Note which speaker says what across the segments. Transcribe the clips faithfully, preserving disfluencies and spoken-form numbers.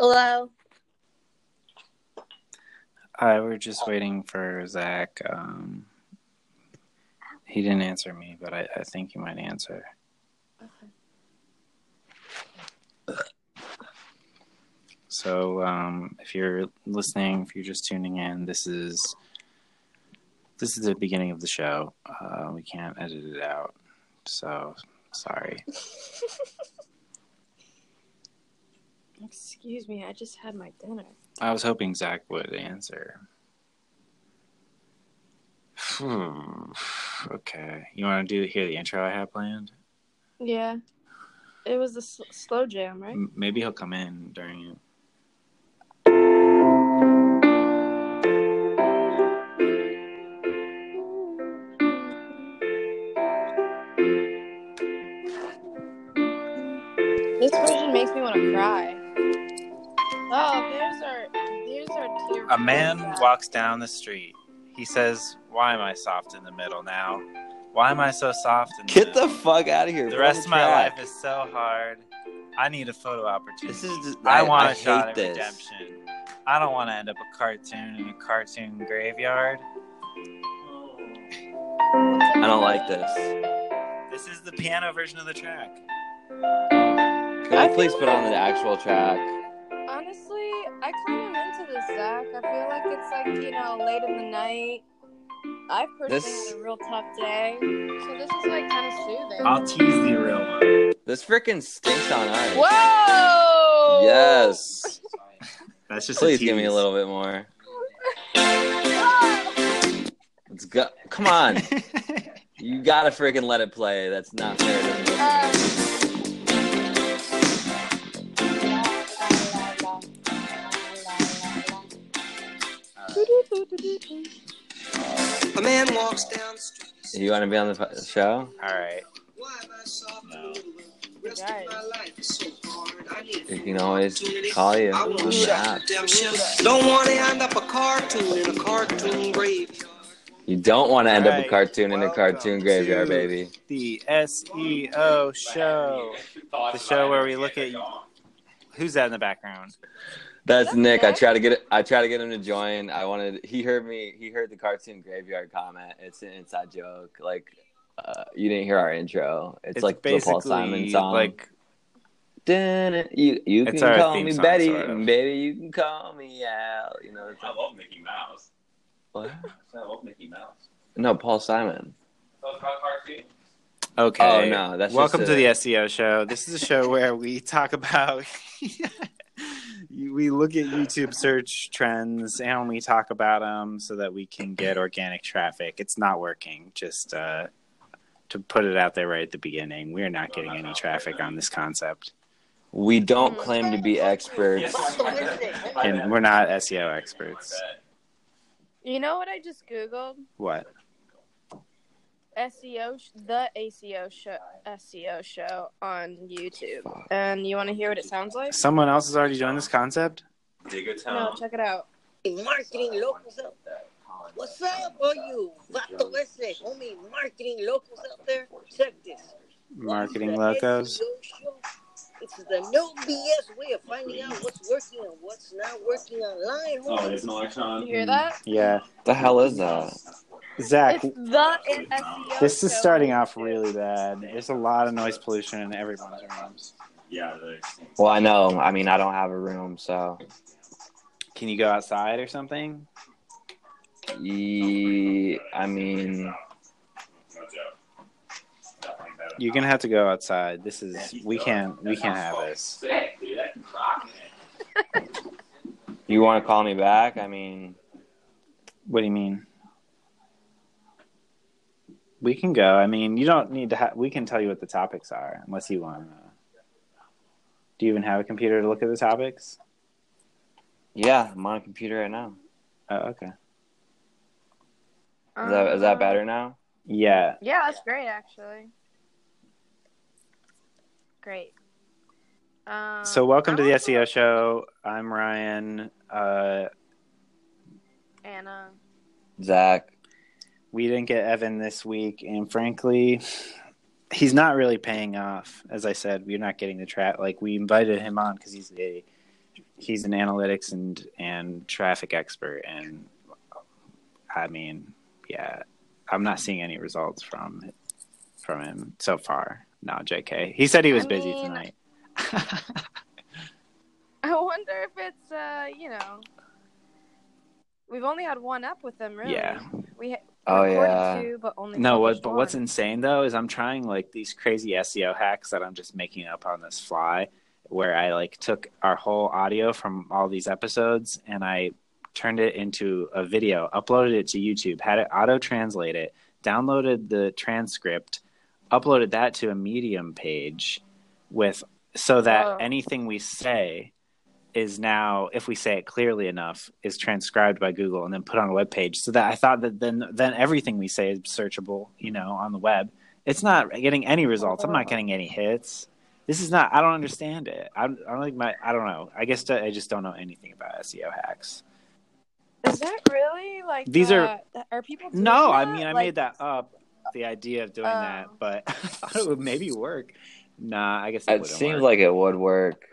Speaker 1: Hello.
Speaker 2: Hi, we're just waiting for Zach. Um, he didn't answer me, but I, I think he might answer. Okay. So, um, if you're listening, if you're just tuning in, this is this is the beginning of the show. Uh, we can't edit it out, so sorry.
Speaker 1: Excuse me, I just had my dinner.
Speaker 2: I was hoping Zach would answer. Okay. You want to do hear the intro I have planned?
Speaker 1: Yeah. It was a sl- slow jam, right?
Speaker 2: M- maybe he'll come in during it.
Speaker 1: This version makes me want to cry. Oh, there's our there's our tear.
Speaker 2: A man walks down the street. He says, "Why am I soft in the middle now? Why am I so soft in the
Speaker 3: Get
Speaker 2: middle?
Speaker 3: the fuck out of here.
Speaker 2: The
Speaker 3: Put
Speaker 2: rest
Speaker 3: on
Speaker 2: of my
Speaker 3: track.
Speaker 2: life is so hard. I need a photo opportunity.
Speaker 3: This is just,
Speaker 2: I,
Speaker 3: I,
Speaker 2: want
Speaker 3: I
Speaker 2: a shot at
Speaker 3: hate this.
Speaker 2: redemption. I don't want to end up a cartoon in a cartoon graveyard."
Speaker 3: I don't like this.
Speaker 2: This is the piano version of the track.
Speaker 3: Can we please put on the actual track?
Speaker 1: Honestly, I kind of into this, Zach. I feel like it's like, you know, late in the night. I've personally
Speaker 3: This-
Speaker 1: had a real tough day, so this is like kind of soothing.
Speaker 2: I'll tease the real one.
Speaker 3: This freaking stinks on ice.
Speaker 1: Whoa!
Speaker 3: Yes.
Speaker 2: That's just
Speaker 3: Please
Speaker 2: a
Speaker 3: give me a
Speaker 2: tease.
Speaker 3: little bit more. Let's go. Come on. You gotta freaking let it play. That's not fair to me.
Speaker 1: Uh,
Speaker 4: A man walks down the street.
Speaker 3: You want to be on the f- show?
Speaker 2: All right.
Speaker 4: Why am I soft
Speaker 2: No.
Speaker 4: a little bit? Rest of my life is so hard. I need
Speaker 3: You can always call you
Speaker 4: I
Speaker 3: on
Speaker 4: want
Speaker 3: the
Speaker 4: shot
Speaker 3: app.
Speaker 4: redemption. Don't want to end up a cartoon in a cartoon graveyard.
Speaker 3: You don't want to end up a
Speaker 2: Alright,
Speaker 3: cartoon in a
Speaker 2: welcome
Speaker 3: cartoon graveyard,
Speaker 2: to
Speaker 3: baby.
Speaker 2: The S E O show. The show where we look at... Who's that in the background?
Speaker 3: That's
Speaker 1: That's
Speaker 3: Nick. I
Speaker 1: Nick.
Speaker 3: try to get I try to get him to join. I wanted. He heard me. He heard the cartoon graveyard comment. It's an inside joke. Like uh, you didn't hear our intro. It's, like the Paul Simon song.
Speaker 2: like...
Speaker 3: Dun, you you
Speaker 2: It's
Speaker 3: can
Speaker 2: our
Speaker 3: call
Speaker 2: theme
Speaker 3: me
Speaker 2: song,
Speaker 3: Betty,
Speaker 2: sort of.
Speaker 3: baby. You can call me Al. You know. It's
Speaker 5: I
Speaker 3: like,
Speaker 5: love Mickey Mouse.
Speaker 3: what?
Speaker 5: I love Mickey Mouse.
Speaker 3: No, Paul Simon.
Speaker 5: So it's about cartoon.
Speaker 2: Okay.
Speaker 3: Oh, no, that's
Speaker 2: Welcome
Speaker 3: just
Speaker 2: to
Speaker 3: a-
Speaker 2: the S E O show. This is a show where we talk about... we look at YouTube search trends and we talk about them so that we can get organic traffic. It's not working. Just uh, to put it out there right at the beginning, we're not getting any traffic on this concept.
Speaker 3: We don't claim to be experts.
Speaker 2: And we're not S E O experts.
Speaker 1: you know what I just Googled?
Speaker 2: What?
Speaker 1: S E O, sh- the A C O show, S E O show on YouTube. And you want to hear what it sounds like?
Speaker 2: Someone else is already doing this concept?
Speaker 5: Diggertown.
Speaker 1: No, check it out.
Speaker 6: Marketing locals out there. What's up, all you Vato Ese, homie marketing locals out there? Check this.
Speaker 2: Marketing
Speaker 6: The
Speaker 2: locos?
Speaker 6: S E O show. It's the no B S way of finding out what's working and what's not working online,
Speaker 5: Oh,
Speaker 6: homie.
Speaker 5: it's an election.
Speaker 1: You hear that?
Speaker 2: Yeah.
Speaker 3: The hell is that?
Speaker 2: Zach,
Speaker 1: It's the S E O
Speaker 2: this is
Speaker 1: show
Speaker 2: starting
Speaker 1: on
Speaker 2: off
Speaker 1: YouTube.
Speaker 2: really bad. There's a lot of noise pollution in everyone's rooms.
Speaker 5: Yeah, they.
Speaker 3: Well, I know. I mean, I don't have a room, so.
Speaker 2: Can you go outside or something?
Speaker 3: Ye- I mean,
Speaker 5: No joke. Definitely better.
Speaker 2: You're gonna have to go outside. This is we can't we can't have this.
Speaker 5: Sick, dude. That can rock it.
Speaker 3: you want to call me back? I mean,
Speaker 2: What do you mean? We can go. I mean, you don't need to. Ha- we can tell you what the topics are, unless you want. to. Do you even have a computer to look at the topics?
Speaker 3: yeah, I'm on a computer right now.
Speaker 2: Oh, okay.
Speaker 3: Is that is that
Speaker 1: Um,
Speaker 3: better now?
Speaker 2: Yeah.
Speaker 1: Yeah, that's great, actually. Great. Um,
Speaker 2: So, welcome
Speaker 1: I'm
Speaker 2: to the
Speaker 1: also-
Speaker 2: S E O show. I'm Ryan. Uh,
Speaker 1: Anna.
Speaker 3: Zach.
Speaker 2: we didn't get Evan this week, and frankly, he's not really paying off. As I said, we're not getting the track. Like, we invited him on because he's a he's an analytics and and traffic expert, and I mean, yeah, I'm not seeing any results from from him so far. No, J K. He said he was
Speaker 1: I
Speaker 2: busy
Speaker 1: mean-
Speaker 2: tonight.
Speaker 1: I wonder if it's, uh, you know, we've only had one up with them, really.
Speaker 2: Yeah.
Speaker 1: We ha-
Speaker 3: Oh,
Speaker 1: recorded
Speaker 3: yeah.
Speaker 1: two, but only
Speaker 2: No, what,
Speaker 1: published
Speaker 2: but what's
Speaker 1: one.
Speaker 2: insane though is I'm trying like these crazy S E O hacks that I'm just making up on this fly, where I like took our whole audio from all these episodes and I turned it into a video, uploaded it to YouTube, had it auto translate it, downloaded the transcript, uploaded that to a Medium page with so that
Speaker 1: Whoa.
Speaker 2: anything we say is now, if we say it clearly enough, is transcribed by Google and then put on a web page. So that I thought that then then everything we say is searchable, you know, on the web. It's not getting any results. I'm not getting any hits. This is not. I don't understand it. I, I don't think my. I don't know. I guess I just don't know anything about S E O hacks.
Speaker 1: Is that really, like,
Speaker 2: These
Speaker 1: uh,
Speaker 2: are-
Speaker 1: are people doing
Speaker 2: No, I
Speaker 1: that?
Speaker 2: mean I
Speaker 1: Like,
Speaker 2: made that up. The idea of doing
Speaker 1: Oh.
Speaker 2: that, but I thought it would maybe work. Nah, I guess it,
Speaker 3: It
Speaker 2: wouldn't
Speaker 3: seems
Speaker 2: work.
Speaker 3: like it would work.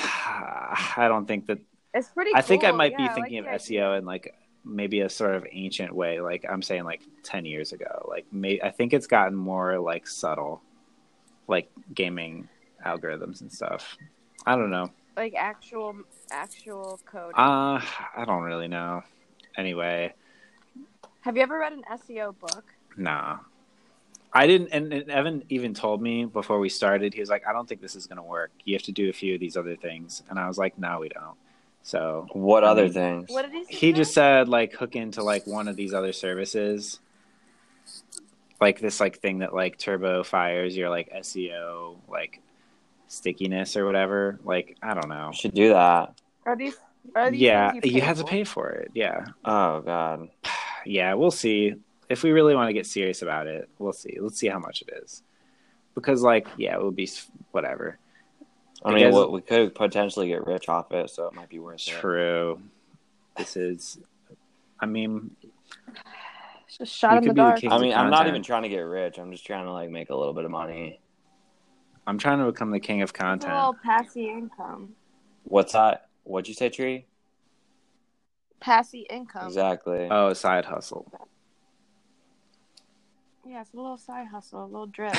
Speaker 2: I don't think that.
Speaker 1: It's pretty
Speaker 2: I think I
Speaker 1: cool.
Speaker 2: might
Speaker 1: Yeah,
Speaker 2: be
Speaker 1: I
Speaker 2: thinking
Speaker 1: like
Speaker 2: of
Speaker 1: the
Speaker 2: S E O
Speaker 1: idea.
Speaker 2: in like maybe a sort of ancient way. Like I'm saying, like ten years ago. Like may, I think it's gotten more like subtle, like gaming algorithms and stuff. I don't know.
Speaker 1: Like, actual, actual code.
Speaker 2: Uh, I don't really know. Anyway,
Speaker 1: Have you ever read an S E O book?
Speaker 2: nah. I didn't, and, and Evan even told me before we started, he was like, I don't think this is going to work. You have to do a few of these other things. And I was like, no, we don't. So
Speaker 3: What
Speaker 2: I
Speaker 3: other
Speaker 2: mean,
Speaker 3: things?
Speaker 1: What did he say?
Speaker 2: he just said, like, hook into, like, one of these other services. Like this, like, thing that, like, turbo fires your, like, S E O, like, stickiness or whatever. Like, I don't know.
Speaker 3: Should do that.
Speaker 1: Are these, are these
Speaker 2: Yeah,
Speaker 1: things you,
Speaker 2: you
Speaker 1: pay
Speaker 2: have to
Speaker 1: for?
Speaker 2: pay for it. Yeah.
Speaker 3: Oh God.
Speaker 2: Yeah, we'll see. If we really want to get serious about it, we'll see. Let's see how much it is. Because, like, yeah, it would be s- whatever.
Speaker 3: I
Speaker 2: It
Speaker 3: mean,
Speaker 2: does-
Speaker 3: what, we could potentially get rich off it, so it might be worth it.
Speaker 2: True. This is, I mean,
Speaker 1: It's just shot
Speaker 2: We
Speaker 1: in the
Speaker 2: could be the
Speaker 1: dark.
Speaker 2: king.
Speaker 3: I mean, I'm not
Speaker 2: Content.
Speaker 3: even trying to get rich. I'm just trying to like make a little bit of money.
Speaker 2: I'm trying to become the king of
Speaker 1: It's a
Speaker 2: content.
Speaker 1: little passive income.
Speaker 3: What's that? What'd you say, Tree?
Speaker 1: Passive income.
Speaker 3: Exactly.
Speaker 2: Oh, side hustle.
Speaker 1: Yeah, it's a little side hustle, a little drip.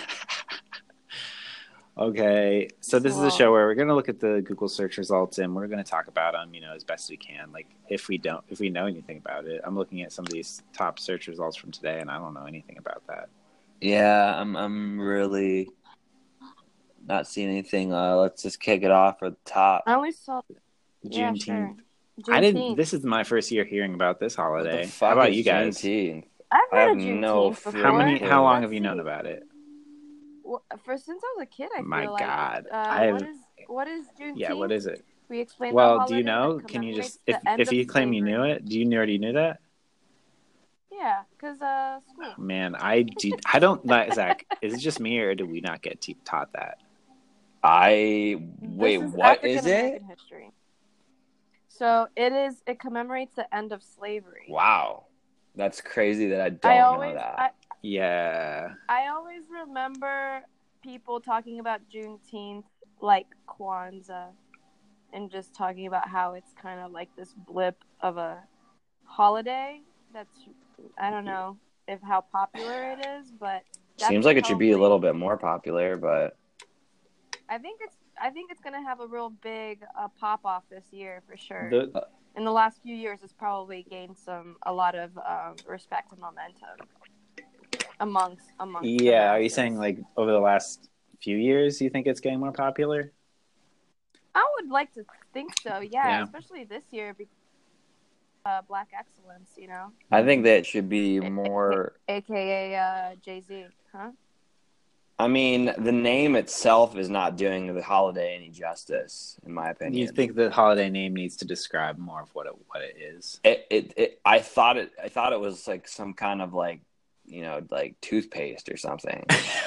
Speaker 2: Okay, so this is a
Speaker 1: Wow.
Speaker 2: show where we're going to look at the Google search results and we're going to talk about them, you know, as best we can. Like, if we don't, if we know anything about it, I'm looking at some of these top search results from today, and I don't know anything about that.
Speaker 3: Yeah, I'm. I'm really not seeing anything. Uh, let's just kick it off at the top.
Speaker 1: I only saw yeah,
Speaker 2: Juneteenth.
Speaker 1: sure.
Speaker 2: I didn't.
Speaker 1: Juneteenth.
Speaker 2: This is my first year hearing about this
Speaker 3: What
Speaker 2: holiday.
Speaker 3: the fuck
Speaker 2: How about
Speaker 3: is
Speaker 2: you guys?
Speaker 3: Juneteenth?
Speaker 1: I've
Speaker 3: I
Speaker 1: heard
Speaker 3: have
Speaker 1: of Juneteenth
Speaker 3: no
Speaker 1: before.
Speaker 2: How many?
Speaker 3: Cool.
Speaker 2: How long
Speaker 1: Let's
Speaker 2: have you known
Speaker 1: see.
Speaker 2: about it?
Speaker 1: Well, for since I was a kid, I
Speaker 2: My
Speaker 1: feel like.
Speaker 2: God.
Speaker 1: Uh,
Speaker 2: I've-
Speaker 1: what is what is Juneteenth?
Speaker 2: Yeah. What is it?
Speaker 1: We explain.
Speaker 2: Well, do you know? Can you just if if you claim you knew it, do you already knew that?
Speaker 1: Yeah, because uh, school.
Speaker 2: Man, I do, I don't like Zach. Is it just me or do we not get te- taught that?
Speaker 3: I wait.
Speaker 1: This is
Speaker 3: What is
Speaker 1: African-American
Speaker 3: it?
Speaker 1: History. So it is. It commemorates the end of slavery.
Speaker 3: Wow, that's crazy that I don't
Speaker 1: I
Speaker 3: know
Speaker 1: always,
Speaker 3: that.
Speaker 1: I,
Speaker 2: Yeah.
Speaker 1: I always remember people talking about Juneteenth like Kwanzaa, and just talking about how it's kind of like this blip of a holiday. That's I don't know if how popular it is, but that's
Speaker 3: Seems like it should be a
Speaker 1: probably-
Speaker 3: little bit more popular, but
Speaker 1: I think it's I think it's gonna have a real big uh, pop off this year for sure.
Speaker 2: The,
Speaker 1: In the last few years, it's probably gained some a lot of um, respect and momentum amongst amongst. the
Speaker 2: yeah. Are you
Speaker 1: masses.
Speaker 2: saying like over the last few years, you think it's getting more popular?
Speaker 1: I would like to think so. Yeah,
Speaker 2: Yeah.
Speaker 1: especially this year because uh, Black Excellence, you know,
Speaker 3: I think that should be more.
Speaker 1: aka uh, Jay Z, huh?
Speaker 3: I mean, the name itself is not doing the holiday any justice, in my opinion.
Speaker 2: You think the holiday name needs to describe more of what it what it is?
Speaker 3: It, it, it, I thought it. I thought it was like some kind of like, you know, like toothpaste or something.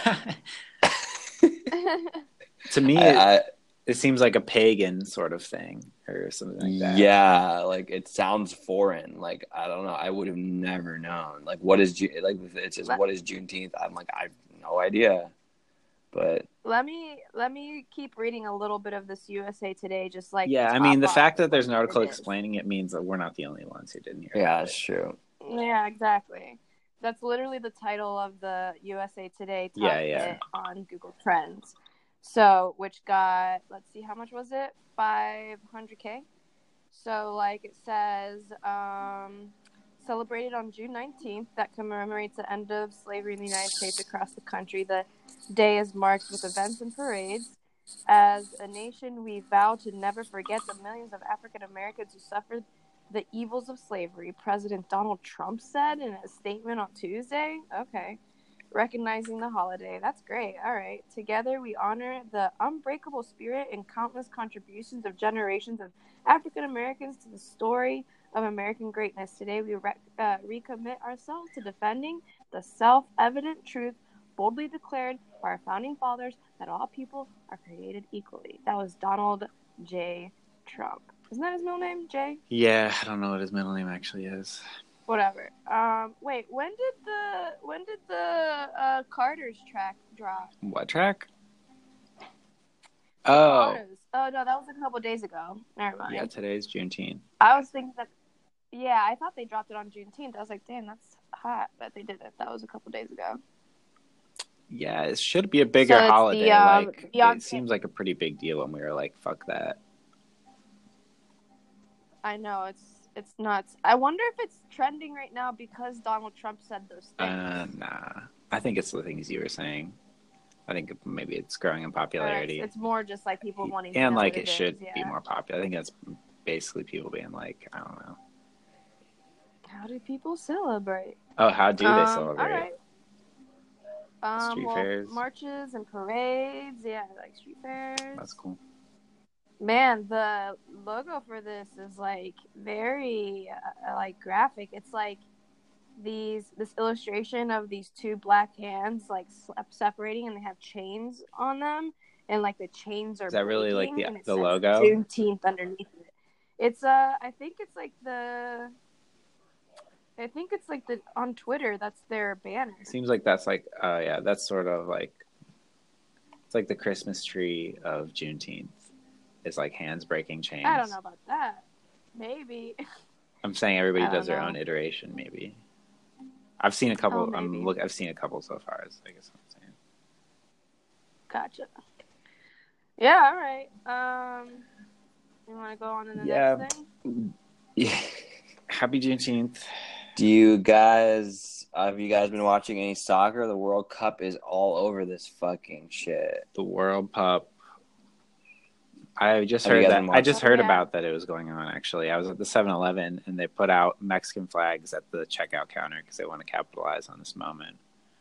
Speaker 2: To me, it,
Speaker 3: I, I,
Speaker 2: it seems like a pagan sort of thing or something like that.
Speaker 3: yeah, like it sounds foreign. Like I don't know. I would have never known. Like what is Ju- like it says
Speaker 1: But-
Speaker 3: what is Juneteenth? I'm like I have no idea. but
Speaker 1: Let me let me keep reading a little bit of this U S A Today, just like
Speaker 2: Yeah,
Speaker 1: the
Speaker 2: I mean, the
Speaker 1: top
Speaker 2: fact
Speaker 1: off
Speaker 2: that there's
Speaker 1: of
Speaker 2: an
Speaker 1: what
Speaker 2: article
Speaker 1: it is.
Speaker 2: explaining it means that we're not the only ones who didn't hear
Speaker 3: yeah,
Speaker 2: about
Speaker 3: it's
Speaker 2: it.
Speaker 3: true.
Speaker 1: Yeah, exactly. That's literally the title of the U S A Today top
Speaker 2: Yeah, yeah.
Speaker 1: hit on Google Trends. So, which got, let's see, how much was it? five hundred K. So, like it says, um, celebrated on June nineteenth, that commemorates the end of slavery in the United States across the country. The day is marked with events and parades. As a nation, we vow to never forget the millions of African Americans who suffered the evils of slavery, President Donald Trump said in a statement on Tuesday. Okay. Recognizing the holiday. That's great. All right. Together, we honor the unbreakable spirit and countless contributions of generations of African Americans to the story of American greatness. Today, we re- uh, recommit ourselves to defending the self-evident truth boldly declared by our founding fathers that all people are created equally. That was Donald J. Trump. Isn't that his middle name, Jay?
Speaker 2: Yeah, I don't know what his middle name actually is.
Speaker 1: Whatever. Um, wait, when did the when did the uh, Carter's track drop?
Speaker 2: What track? Oh,
Speaker 1: Carter's. Oh no, that was a couple days ago. Never mind.
Speaker 2: yeah, today's Juneteenth.
Speaker 1: I was thinking that. Yeah, I thought they dropped it on Juneteenth. I was like, damn, that's hot, but they didn't. That was a couple days ago.
Speaker 2: Yeah, it should be a bigger
Speaker 1: So it's the,
Speaker 2: holiday.
Speaker 1: um,
Speaker 2: like,
Speaker 1: Beyonce-
Speaker 2: it seems like a pretty big deal when we were like, fuck that.
Speaker 1: I know it's it's nuts. I wonder if it's trending right now because Donald Trump said those things.
Speaker 2: Uh, nah. I think it's the things you were saying. I think maybe it's growing in
Speaker 1: Or it's,
Speaker 2: popularity.
Speaker 1: it's more just like people wanting to
Speaker 2: and
Speaker 1: know
Speaker 2: like
Speaker 1: what
Speaker 2: it
Speaker 1: it
Speaker 2: should
Speaker 1: is, yeah.
Speaker 2: be more popular. I think that's basically people being like, I don't know.
Speaker 1: How do people celebrate?
Speaker 2: Oh, how do they
Speaker 1: Um,
Speaker 2: celebrate?
Speaker 1: All right. Um,
Speaker 2: Street
Speaker 1: well,
Speaker 2: fairs.
Speaker 1: marches and parades. Yeah, like street fairs.
Speaker 2: That's cool.
Speaker 1: Man, the logo for this is like very uh, like graphic. It's like these this illustration of these two black hands like separating, and they have chains on them, and like the chains are.
Speaker 2: Is that really like
Speaker 1: breaking,
Speaker 2: the
Speaker 1: and it
Speaker 2: the
Speaker 1: says
Speaker 2: logo?
Speaker 1: Juneteenth underneath it. It's uh, I think it's like the. I think it's like the on Twitter. That's their banner.
Speaker 2: Seems like that's like, oh uh, yeah, that's sort of like, it's like the Christmas tree of Juneteenth. It's like hands breaking chains.
Speaker 1: I don't know about that. Maybe.
Speaker 2: I'm saying everybody
Speaker 1: I don't
Speaker 2: does their
Speaker 1: know.
Speaker 2: own iteration. Maybe. I've seen a couple.
Speaker 1: Oh,
Speaker 2: I'm
Speaker 1: maybe.
Speaker 2: look. I've seen a couple so far. Is I guess what I'm saying.
Speaker 1: Gotcha. Yeah. All right. Um, you want to go on to the
Speaker 2: Yeah.
Speaker 1: next thing?
Speaker 3: Yeah.
Speaker 2: Happy Juneteenth.
Speaker 3: Do you guys uh, have you guys been watching any soccer? The World Cup is all over this fucking shit.
Speaker 2: The World Pup. I just
Speaker 3: Have you
Speaker 2: heard
Speaker 3: guys
Speaker 2: that.
Speaker 3: been
Speaker 2: I just
Speaker 1: watching?
Speaker 2: heard
Speaker 1: Yeah.
Speaker 2: about that it was going on. Actually, I was at the seven eleven and they put out Mexican flags at the checkout counter because they want to capitalize on this moment.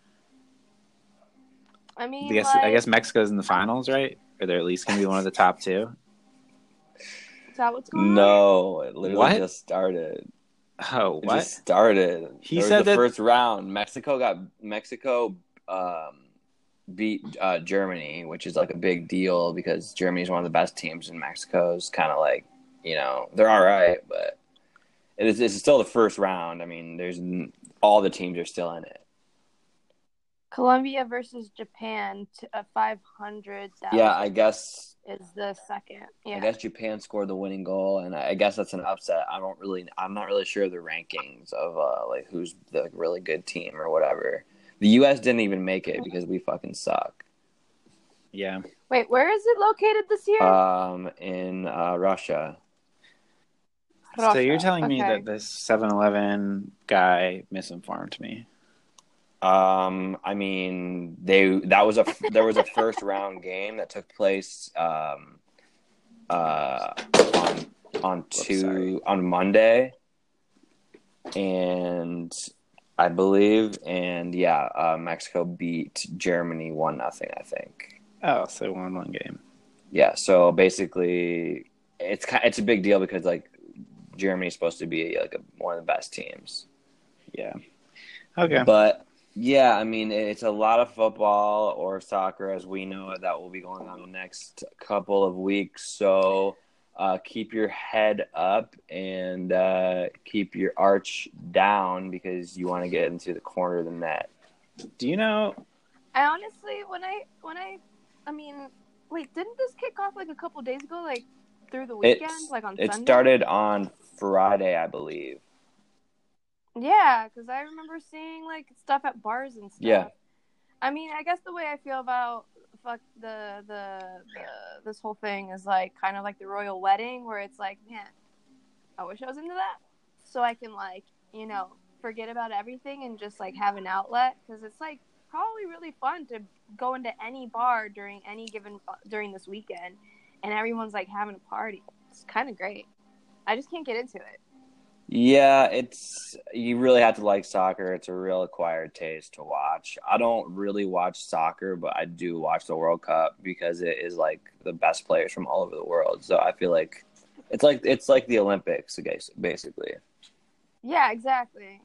Speaker 1: I mean,
Speaker 2: I guess
Speaker 1: like,
Speaker 2: I guess Mexico's in the finals, right? Or they're at least going to be one of the top two.
Speaker 1: is that what's going on?
Speaker 3: No, it literally
Speaker 2: What?
Speaker 3: just started.
Speaker 2: Oh,
Speaker 3: It
Speaker 2: what?
Speaker 3: just started.
Speaker 2: He
Speaker 3: It was
Speaker 2: said
Speaker 3: the
Speaker 2: that-
Speaker 3: first round. Mexico got Mexico um, beat uh, Germany, which is like a big deal because Germany's one of the best teams, and Mexico's kind of like, you know, they're all right, but it is, it's still the first round. I mean, there's all the teams are still in it.
Speaker 1: Colombia versus Japan to a five hundred thousand.
Speaker 3: Yeah, I guess
Speaker 1: is the second. Yeah.
Speaker 3: I guess Japan scored the winning goal, and I guess that's an upset. I don't really, I'm not really sure of the rankings of uh, like who's the really good team or whatever. The U S didn't even make it because we fucking suck.
Speaker 2: Yeah.
Speaker 1: Wait, where is it located this year?
Speaker 3: Um, in uh, Russia.
Speaker 2: So you're
Speaker 1: Russia.
Speaker 2: telling me
Speaker 1: Okay.
Speaker 2: that this seven eleven guy misinformed me?
Speaker 3: Um, I mean, they that was a there was a first round game that took place um, uh, on on two
Speaker 2: sorry.
Speaker 3: on Monday, and I believe, and yeah, uh, Mexico beat Germany one nothing. I think.
Speaker 2: Oh, so one one game.
Speaker 3: Yeah, so basically, it's ki- it's a big deal because like Germany's supposed to be like a, one of the best teams.
Speaker 2: Yeah. Okay.
Speaker 3: But yeah, I mean, it's a lot of football or soccer, as we know it, that will be going on the next couple of weeks. So uh, keep your head up and uh, keep your arch down because you want to get into the corner of the net.
Speaker 2: Do you know
Speaker 1: I honestly, when I, when I, I mean, wait, didn't this kick off like a couple days ago, like through the weekend,
Speaker 3: It's,
Speaker 1: like on
Speaker 3: it
Speaker 1: Sunday?
Speaker 3: started on Friday, I believe.
Speaker 1: Yeah, because I remember seeing like stuff at bars and stuff.
Speaker 3: Yeah.
Speaker 1: I mean, I guess the way I feel about fuck the the, the this whole thing is like kind of like the royal wedding, where it's like, man, I wish I was into that, so I can like, you know, forget about everything and just like have an outlet, because it's like probably really fun to go into any bar during any given during this weekend, and everyone's like having a party. It's kind of great. I just can't get into it.
Speaker 3: Yeah, it's you really have to like soccer. It's a real acquired taste to watch. I don't really watch soccer, but I do watch the World Cup because it is like the best players from all over the world. So I feel like it's like it's like the Olympics, I guess, basically.
Speaker 1: Yeah, exactly.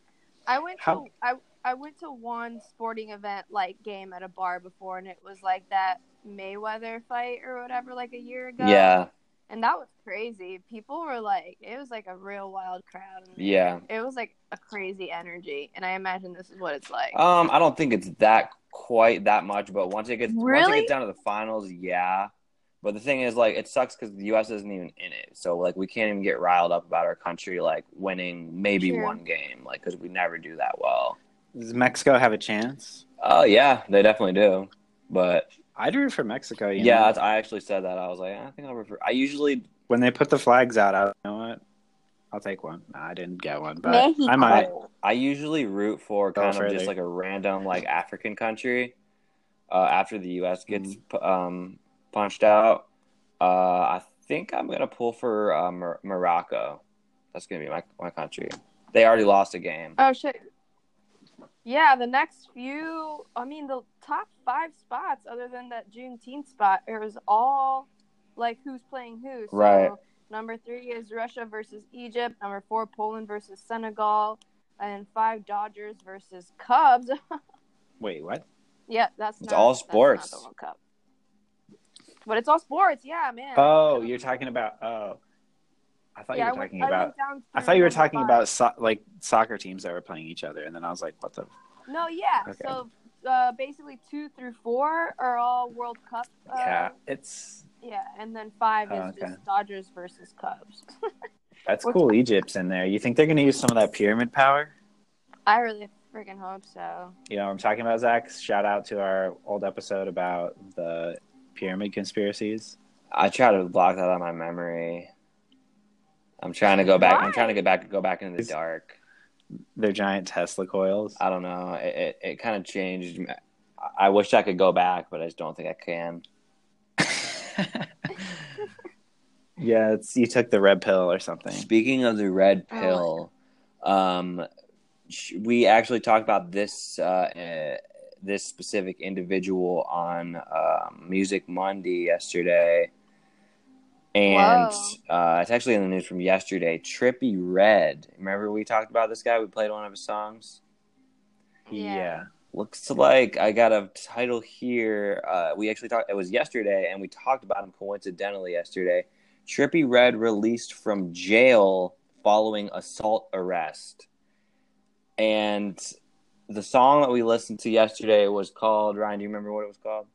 Speaker 1: I went
Speaker 2: How-
Speaker 1: to I I went to one sporting event like game at a bar before, and it was like that Mayweather fight or whatever, like a year ago.
Speaker 3: Yeah,
Speaker 1: And that was crazy. People were like, it was like a real wild crowd. In there.
Speaker 3: yeah.
Speaker 1: It was like a crazy energy, and I imagine this is what it's like.
Speaker 3: Um, I don't think it's that quite that much, but once it gets once it
Speaker 1: Really?
Speaker 3: gets down to the finals, yeah. But the thing is, like, it sucks because the U S isn't even in it, so like we can't even get riled up about our country like winning maybe
Speaker 1: True.
Speaker 3: one game, like because we never do that well.
Speaker 2: Does Mexico have a chance?
Speaker 3: Oh yeah, they definitely do. But
Speaker 2: I'd root for Mexico. You
Speaker 3: yeah,
Speaker 2: know?
Speaker 3: that's, I actually said that. I was like, I think I'll refer. I usually
Speaker 2: When they put the flags out, I you know what? I'll take one. No, I didn't get one, but
Speaker 1: Mexico.
Speaker 2: I might.
Speaker 3: I usually root for
Speaker 2: Go
Speaker 3: kind of
Speaker 2: further.
Speaker 3: just like a random like African country uh, after the U S gets
Speaker 2: Mm-hmm.
Speaker 3: um, punched out. Uh, I think I'm gonna pull for uh, Mor- Morocco. That's gonna be my my country. They already lost a game.
Speaker 1: Oh shit. Yeah, the next few, I mean, the top five spots, other than that Juneteenth spot, it was all like who's playing who. So
Speaker 3: Right.
Speaker 1: number three is Russia versus Egypt. Number four, Poland versus Senegal. And five, Dodgers versus Cubs.
Speaker 2: Wait, what?
Speaker 1: Yeah, that's
Speaker 3: It's
Speaker 1: not,
Speaker 3: all
Speaker 1: that's not
Speaker 3: sports.
Speaker 1: the World Cup. But it's all sports, yeah, man.
Speaker 2: Oh, you're talking about. Oh, I thought
Speaker 1: yeah,
Speaker 2: you
Speaker 1: I
Speaker 2: were
Speaker 1: went,
Speaker 2: talking
Speaker 1: I
Speaker 2: about.
Speaker 1: went down
Speaker 2: I
Speaker 1: through
Speaker 2: thought you were
Speaker 1: number
Speaker 2: talking
Speaker 1: five.
Speaker 2: about so, like soccer teams that were playing each other, and then I was like, "What the?"
Speaker 1: No, yeah.
Speaker 2: Okay.
Speaker 1: So uh, basically, two through four are all World Cup. Uh,
Speaker 2: Yeah, it's
Speaker 1: Yeah, and then five is
Speaker 2: Oh, okay.
Speaker 1: just Dodgers versus Cubs.
Speaker 2: that's
Speaker 1: Which-
Speaker 2: cool. Egypt's in there. You think they're going to use some of that pyramid power?
Speaker 1: I really freaking hope so.
Speaker 2: You know what I'm talking about, Zach? Shout out to our old episode about the pyramid conspiracies.
Speaker 3: I try to block that out of my memory. I'm trying to go back. I'm
Speaker 1: Why?
Speaker 3: trying to get back, go back into the dark.
Speaker 2: They're giant Tesla coils.
Speaker 3: I don't know. It it, it kind of changed. I wish I could go back, but I just don't think I can.
Speaker 2: Yeah, it's you took the red pill or something.
Speaker 3: Speaking of the red
Speaker 1: Oh.
Speaker 3: pill, um, sh- we actually talked about this uh, uh, this specific individual on um, Music Monday yesterday, and
Speaker 1: Whoa.
Speaker 3: uh, it's actually in the news from yesterday. Trippie Redd. Remember we talked about this guy? We played one of his songs.
Speaker 2: Yeah.
Speaker 3: Looks like I got a title here. Uh, we actually talked. It was yesterday, and we talked about him coincidentally yesterday. Trippie Redd released from jail following assault arrest, and the song that we listened to yesterday was called. Ryan, do you remember what it was called?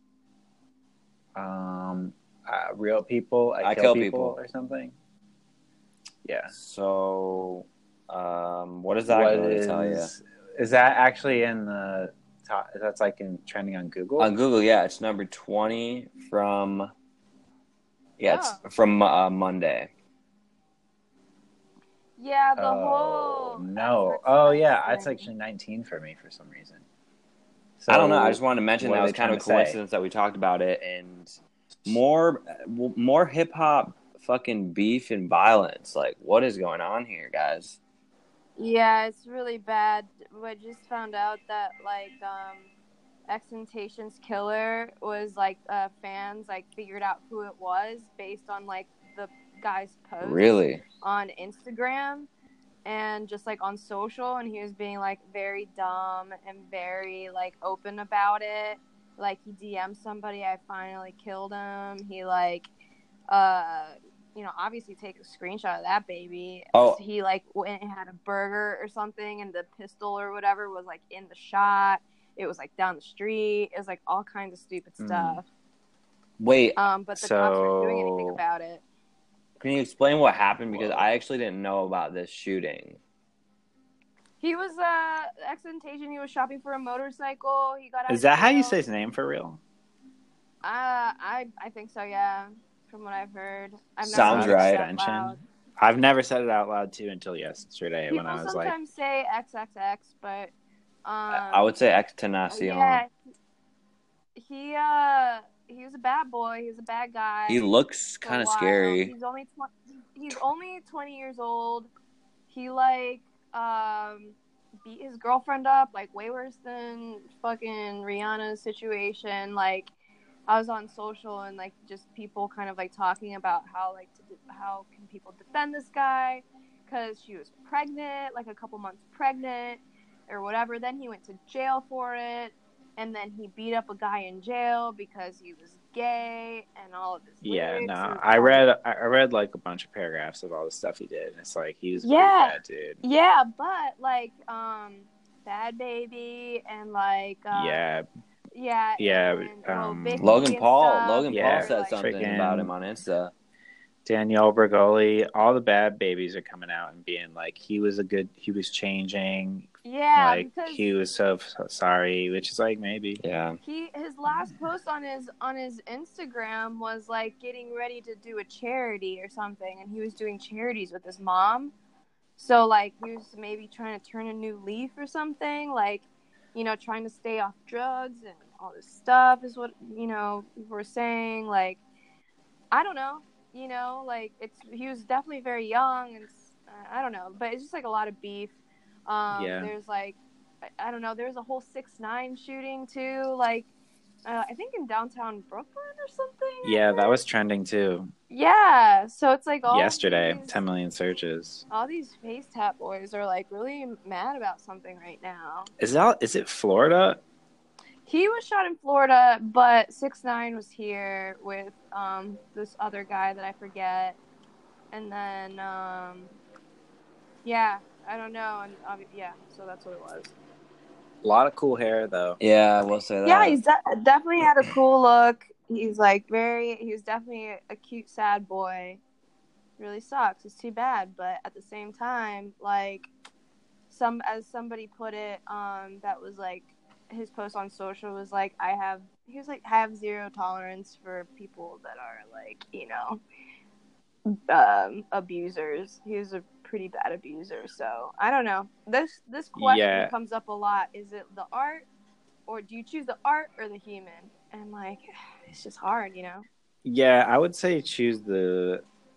Speaker 2: Um, uh, real people, I,
Speaker 3: I
Speaker 2: kill,
Speaker 3: kill
Speaker 2: people,
Speaker 3: people.
Speaker 2: or something. Yeah.
Speaker 3: So, um, what does that
Speaker 2: What
Speaker 3: really
Speaker 2: is,
Speaker 3: tell you?
Speaker 2: is that actually in the top? That's like in trending on Google.
Speaker 3: On Google, yeah, it's number twenty from. Yeah,
Speaker 1: Oh.
Speaker 3: it's from uh, Monday.
Speaker 1: Yeah, the
Speaker 2: oh
Speaker 1: whole.
Speaker 2: no!
Speaker 1: X X
Speaker 2: Oh yeah,
Speaker 1: thing.
Speaker 2: it's actually nineteen for me for some reason. So,
Speaker 3: I don't know. I just wanted to mention
Speaker 2: what
Speaker 3: that
Speaker 2: are
Speaker 3: was
Speaker 2: they
Speaker 3: kind of a
Speaker 2: trying to say?
Speaker 3: coincidence that we talked about it, and more, more hip hop fucking beef and violence. Like, what is going on here, guys?
Speaker 1: Yeah, it's really bad. I just found out that like um, XXXTentacion's killer was like uh, fans like figured out who it was based on like the guy's post
Speaker 3: Really?
Speaker 1: on Instagram and just like on social, and he was being like very dumb and very like open about it. Like he D M'd somebody, I finally killed him. He like uh you know, obviously take a screenshot of that baby.
Speaker 3: Oh.
Speaker 1: He like went and had a burger or something, and the pistol or whatever was like in the shot. It was like down the street. It was like all kinds of stupid
Speaker 2: Mm.
Speaker 1: stuff.
Speaker 3: Wait,
Speaker 1: Um, but the cops weren't doing
Speaker 2: So-
Speaker 1: anything about it.
Speaker 3: can you explain what happened? Because
Speaker 5: Whoa.
Speaker 3: I actually didn't know about this shooting.
Speaker 1: He was uh ex-temptation. He was shopping for a motorcycle. He got out
Speaker 2: Is
Speaker 1: of
Speaker 2: that how you
Speaker 1: jail.
Speaker 2: say his name for real?
Speaker 1: Uh, I I think so. Yeah, from what I've heard. I've never
Speaker 3: Sounds
Speaker 1: said it
Speaker 3: right.
Speaker 1: out
Speaker 2: Extension.
Speaker 1: loud.
Speaker 2: I've never said it out loud too until yesterday
Speaker 1: People
Speaker 2: when I was like,
Speaker 1: sometimes say triple X, but um,
Speaker 3: I would say Extenacion.
Speaker 1: yeah, he uh he was a bad boy. He was a bad guy.
Speaker 3: He looks
Speaker 1: for a
Speaker 3: kind of
Speaker 1: while.
Speaker 3: scary.
Speaker 1: He's only twenty. He's only twenty years old. He like um beat his girlfriend up like way worse than fucking Rihanna's situation. Like I was on social and like just people kind of like talking about how like to de- how can people defend this guy because she was pregnant, like a couple months pregnant or whatever. Then he went to jail for it. And then he beat up a guy in jail because he was gay and all of this.
Speaker 2: yeah,
Speaker 1: lyrics
Speaker 2: no.
Speaker 1: and
Speaker 2: I
Speaker 1: all
Speaker 2: read
Speaker 1: this-
Speaker 2: I read like a bunch of paragraphs of all the stuff he did. And it's like he was a
Speaker 1: Yeah.
Speaker 2: pretty bad dude.
Speaker 1: Yeah, but like um, Bad Baby and like uh,
Speaker 2: yeah,
Speaker 1: yeah,
Speaker 2: Yeah,
Speaker 1: and, well,
Speaker 2: um,
Speaker 1: Vicky
Speaker 3: Logan
Speaker 1: and
Speaker 3: Paul.
Speaker 1: stuff,
Speaker 3: Logan
Speaker 2: Yeah,
Speaker 3: Paul said
Speaker 1: like-
Speaker 3: something
Speaker 2: friggin-
Speaker 3: about him on Insta.
Speaker 2: Danielle Bergoli, all the bad babies are coming out and being like he was a good, he was changing,
Speaker 1: Yeah,
Speaker 2: like
Speaker 1: because
Speaker 2: he was so, so sorry, which is like maybe.
Speaker 3: Yeah.
Speaker 1: he his last post on his on his Instagram was like getting ready to do a charity or something, and he was doing charities with his mom. So like he was maybe trying to turn a new leaf or something, like you know, trying to stay off drugs and all this stuff is what you know people were saying. Like I don't know, you know, like it's he was definitely very young and uh, I don't know, but it's just like a lot of beef. Um,
Speaker 2: Yeah.
Speaker 1: There's like I- I don't know. There's a whole six nine shooting too, like uh, I think in downtown Brooklyn or something. I
Speaker 2: Yeah, that
Speaker 1: heard.
Speaker 2: was trending too.
Speaker 1: Yeah, so it's like all
Speaker 2: Yesterday,
Speaker 1: these,
Speaker 2: ten million searches.
Speaker 1: all these face tap boys are like really mad about something right now.
Speaker 2: Is that is it Florida?
Speaker 1: He was shot in Florida, but six nine was here with um this other guy that I forget, and then um yeah, I don't know, and obvi- yeah, so that's what it was.
Speaker 2: A lot of cool hair though.
Speaker 3: Yeah, I will say that.
Speaker 1: Yeah, he's de- definitely had a cool look. He's like very. He was definitely a, a cute, sad boy. Really sucks. It's too bad, but at the same time, like some as somebody put it, um, that was like his post on social was like, I have. He was like, have zero tolerance for people that are like, you know, um, abusers. He was a pretty bad abuser. So I don't know. This this question
Speaker 2: Yeah.
Speaker 1: comes up a lot. Is it the art? Or do you choose the art or the human? And like, it's just hard, you know?
Speaker 2: Yeah, I would say choose the.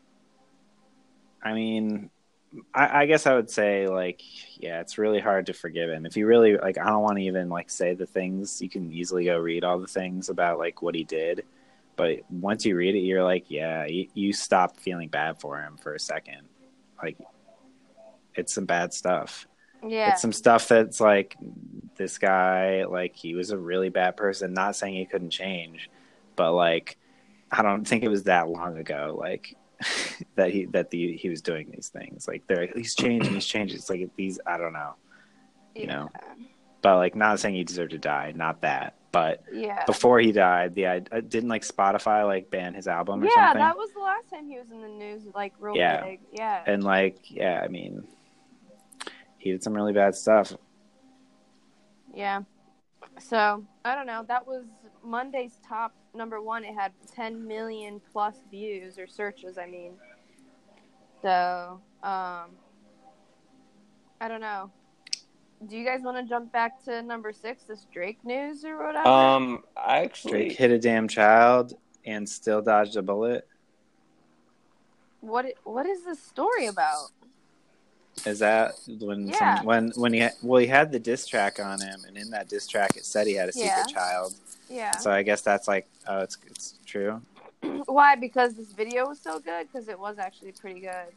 Speaker 2: I mean, I, I guess I would say like, yeah, it's really hard to forgive him. If you really like, I don't want to even like say the things. You can easily go read all the things about like what he did, but once you read it, you're like, yeah, you, you stop feeling bad for him for a second. Like, it's some bad stuff.
Speaker 1: Yeah.
Speaker 2: It's some stuff that's like this guy, like he was a really bad person. Not saying he couldn't change, but like I don't think it was that long ago, like that he that the he was doing these things. Like they're he's changing, he's changing. It's like these I don't know, you know. But like not saying he deserved to die, not that. But
Speaker 1: Yeah.
Speaker 2: before he died, the I didn't like Spotify like ban his album or
Speaker 1: Yeah,
Speaker 2: something.
Speaker 1: that was the last time he was in the news, like real
Speaker 2: Yeah.
Speaker 1: big. Yeah.
Speaker 2: And like yeah, I mean, he did some really bad stuff.
Speaker 1: Yeah. So I don't know. That was Monday's top number one. It had ten million plus views or searches. I mean, so um, I don't know. Do you guys want to jump back to number six, this Drake news or whatever?
Speaker 3: Um, I actually
Speaker 2: Drake hit a damn child and still dodged a bullet.
Speaker 1: what What is this story about?
Speaker 2: Is that when
Speaker 1: Yeah.
Speaker 2: some, when when he had, well he had the diss track on him, and in that diss track it said he had a secret
Speaker 1: Yeah.
Speaker 2: child.
Speaker 1: Yeah.
Speaker 2: So I guess that's like oh it's it's true.
Speaker 1: Why? Because this video was so good? Because it was actually pretty good.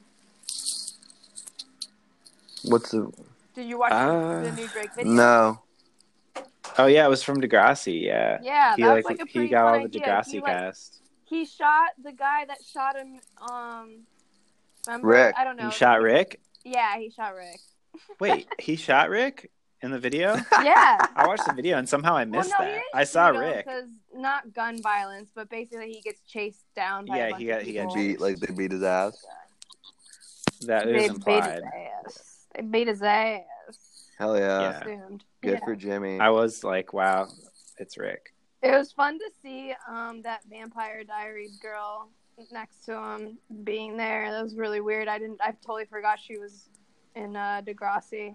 Speaker 3: what's the
Speaker 1: Did you watch
Speaker 3: Uh,
Speaker 1: the new Drake video?
Speaker 3: no?
Speaker 2: Oh yeah, it was from Degrassi. Yeah,
Speaker 1: Yeah,
Speaker 2: he
Speaker 1: that
Speaker 2: like
Speaker 1: was like a
Speaker 2: he
Speaker 1: pretty
Speaker 2: got
Speaker 1: fun
Speaker 2: all the
Speaker 1: idea.
Speaker 2: Degrassi
Speaker 1: He, like,
Speaker 2: cast.
Speaker 1: He shot the guy that shot him. Um, remember?
Speaker 3: Rick.
Speaker 1: I don't know.
Speaker 2: He shot Rick.
Speaker 1: Yeah, he shot Rick.
Speaker 2: Wait, he shot Rick? in the video?
Speaker 1: Yeah.
Speaker 2: I watched the video and somehow I
Speaker 1: Well,
Speaker 2: missed
Speaker 1: no, he
Speaker 2: that.
Speaker 1: didn't
Speaker 2: I saw
Speaker 1: shoot him
Speaker 2: Rick.
Speaker 1: because not gun violence, but basically he gets chased down by
Speaker 2: Yeah,
Speaker 1: a bunch
Speaker 2: he got-
Speaker 1: of
Speaker 2: he got
Speaker 1: people.
Speaker 3: Beat like they beat his ass.
Speaker 2: That
Speaker 1: They
Speaker 2: was
Speaker 1: beat
Speaker 2: implied.
Speaker 1: his ass. They beat his ass.
Speaker 3: Hell yeah.
Speaker 2: Yeah.
Speaker 1: Assumed.
Speaker 3: Good
Speaker 1: Yeah.
Speaker 3: for Jimmy.
Speaker 2: I was like, wow, it's Rick.
Speaker 1: It was fun to see um, that Vampire Diaries girl next to him being there. That was really weird. I didn't. I totally forgot she was in uh, Degrassi.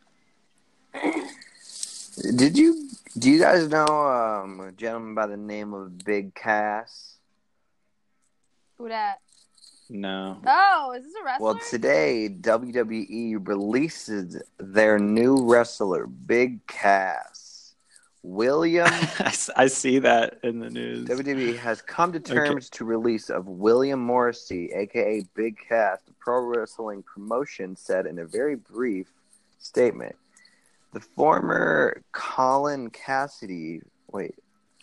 Speaker 3: Did you do you guys know um, a gentleman by the name of Big Cass?
Speaker 1: Who that?
Speaker 2: No.
Speaker 1: Oh, is this a wrestler?
Speaker 3: Well, today W W E releases their new wrestler, Big Cass. William
Speaker 2: I, s- I see that in the news.
Speaker 3: W W E has come to terms to release of William Morrissey, aka Big Cass, the pro wrestling promotion said in a very brief statement. The former Colin Cassidy. Wait.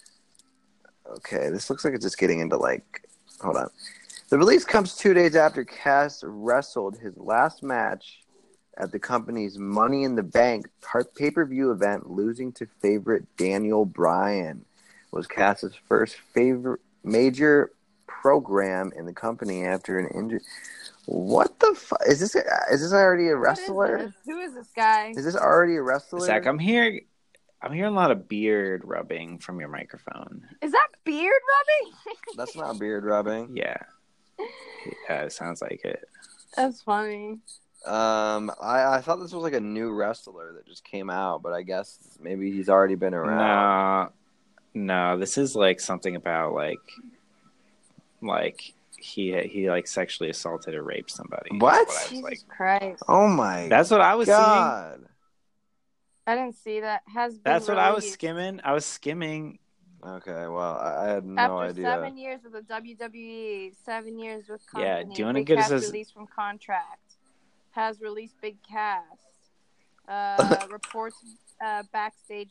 Speaker 3: Okay, this looks like it's just getting into like. Hold on. The release comes two days after Cass wrestled his last match at the company's Money in the Bank pay-per-view event, losing to favorite Daniel Bryan. It was Cass's first favorite major program in the company after an injury. What the fuck? Is this, is this already a
Speaker 1: What is
Speaker 3: wrestler?
Speaker 1: this? Who is this guy?
Speaker 3: Is this already a wrestler?
Speaker 2: Zach, I'm hearing, I'm hearing a lot of beard rubbing from your microphone.
Speaker 1: Is that beard rubbing?
Speaker 3: That's not beard rubbing.
Speaker 2: Yeah. Yeah, it sounds like it.
Speaker 1: That's funny.
Speaker 3: Um, I, I thought this was like a new wrestler that just came out, but I guess maybe he's already been around.
Speaker 2: No, no, this is like something about like, like he he like sexually assaulted or raped somebody.
Speaker 3: What?
Speaker 2: That's I was
Speaker 1: Jesus
Speaker 2: like,
Speaker 1: Christ.
Speaker 3: Oh my
Speaker 2: that's what I was seeing.
Speaker 3: God.
Speaker 1: I didn't see that. Has been
Speaker 2: That's what I was
Speaker 1: released.
Speaker 2: skimming. I was skimming.
Speaker 3: Okay, well, I, I had no
Speaker 1: After
Speaker 3: idea.
Speaker 1: seven years with the W W E, seven years with company,
Speaker 2: Yeah, do you wanna
Speaker 1: Big
Speaker 2: get us
Speaker 1: Cass
Speaker 2: a-
Speaker 1: released from contract. Has released Big Cass. Uh, reports uh, backstage.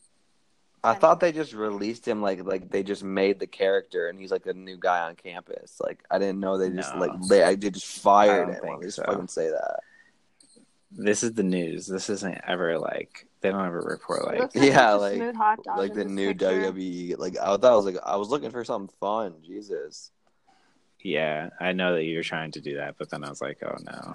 Speaker 3: I thought they just released him like like they just made the character and he's like a new guy on campus. Like I didn't know they just
Speaker 2: No.
Speaker 3: like they, I- they just fired
Speaker 2: I don't
Speaker 3: him.
Speaker 2: think
Speaker 3: They just
Speaker 2: so.
Speaker 3: fucking say that.
Speaker 2: This is the news. This isn't ever like they don't ever report
Speaker 1: It
Speaker 2: like
Speaker 1: looks like
Speaker 3: Yeah,
Speaker 1: just a
Speaker 3: like-
Speaker 1: smooth hot dog
Speaker 3: Like
Speaker 1: in
Speaker 3: the
Speaker 1: this
Speaker 3: new
Speaker 1: picture.
Speaker 3: W W E. Like I thought I was like I was looking for something fun. Jesus.
Speaker 2: yeah. I know that you're trying to do that, but then I was like, oh no.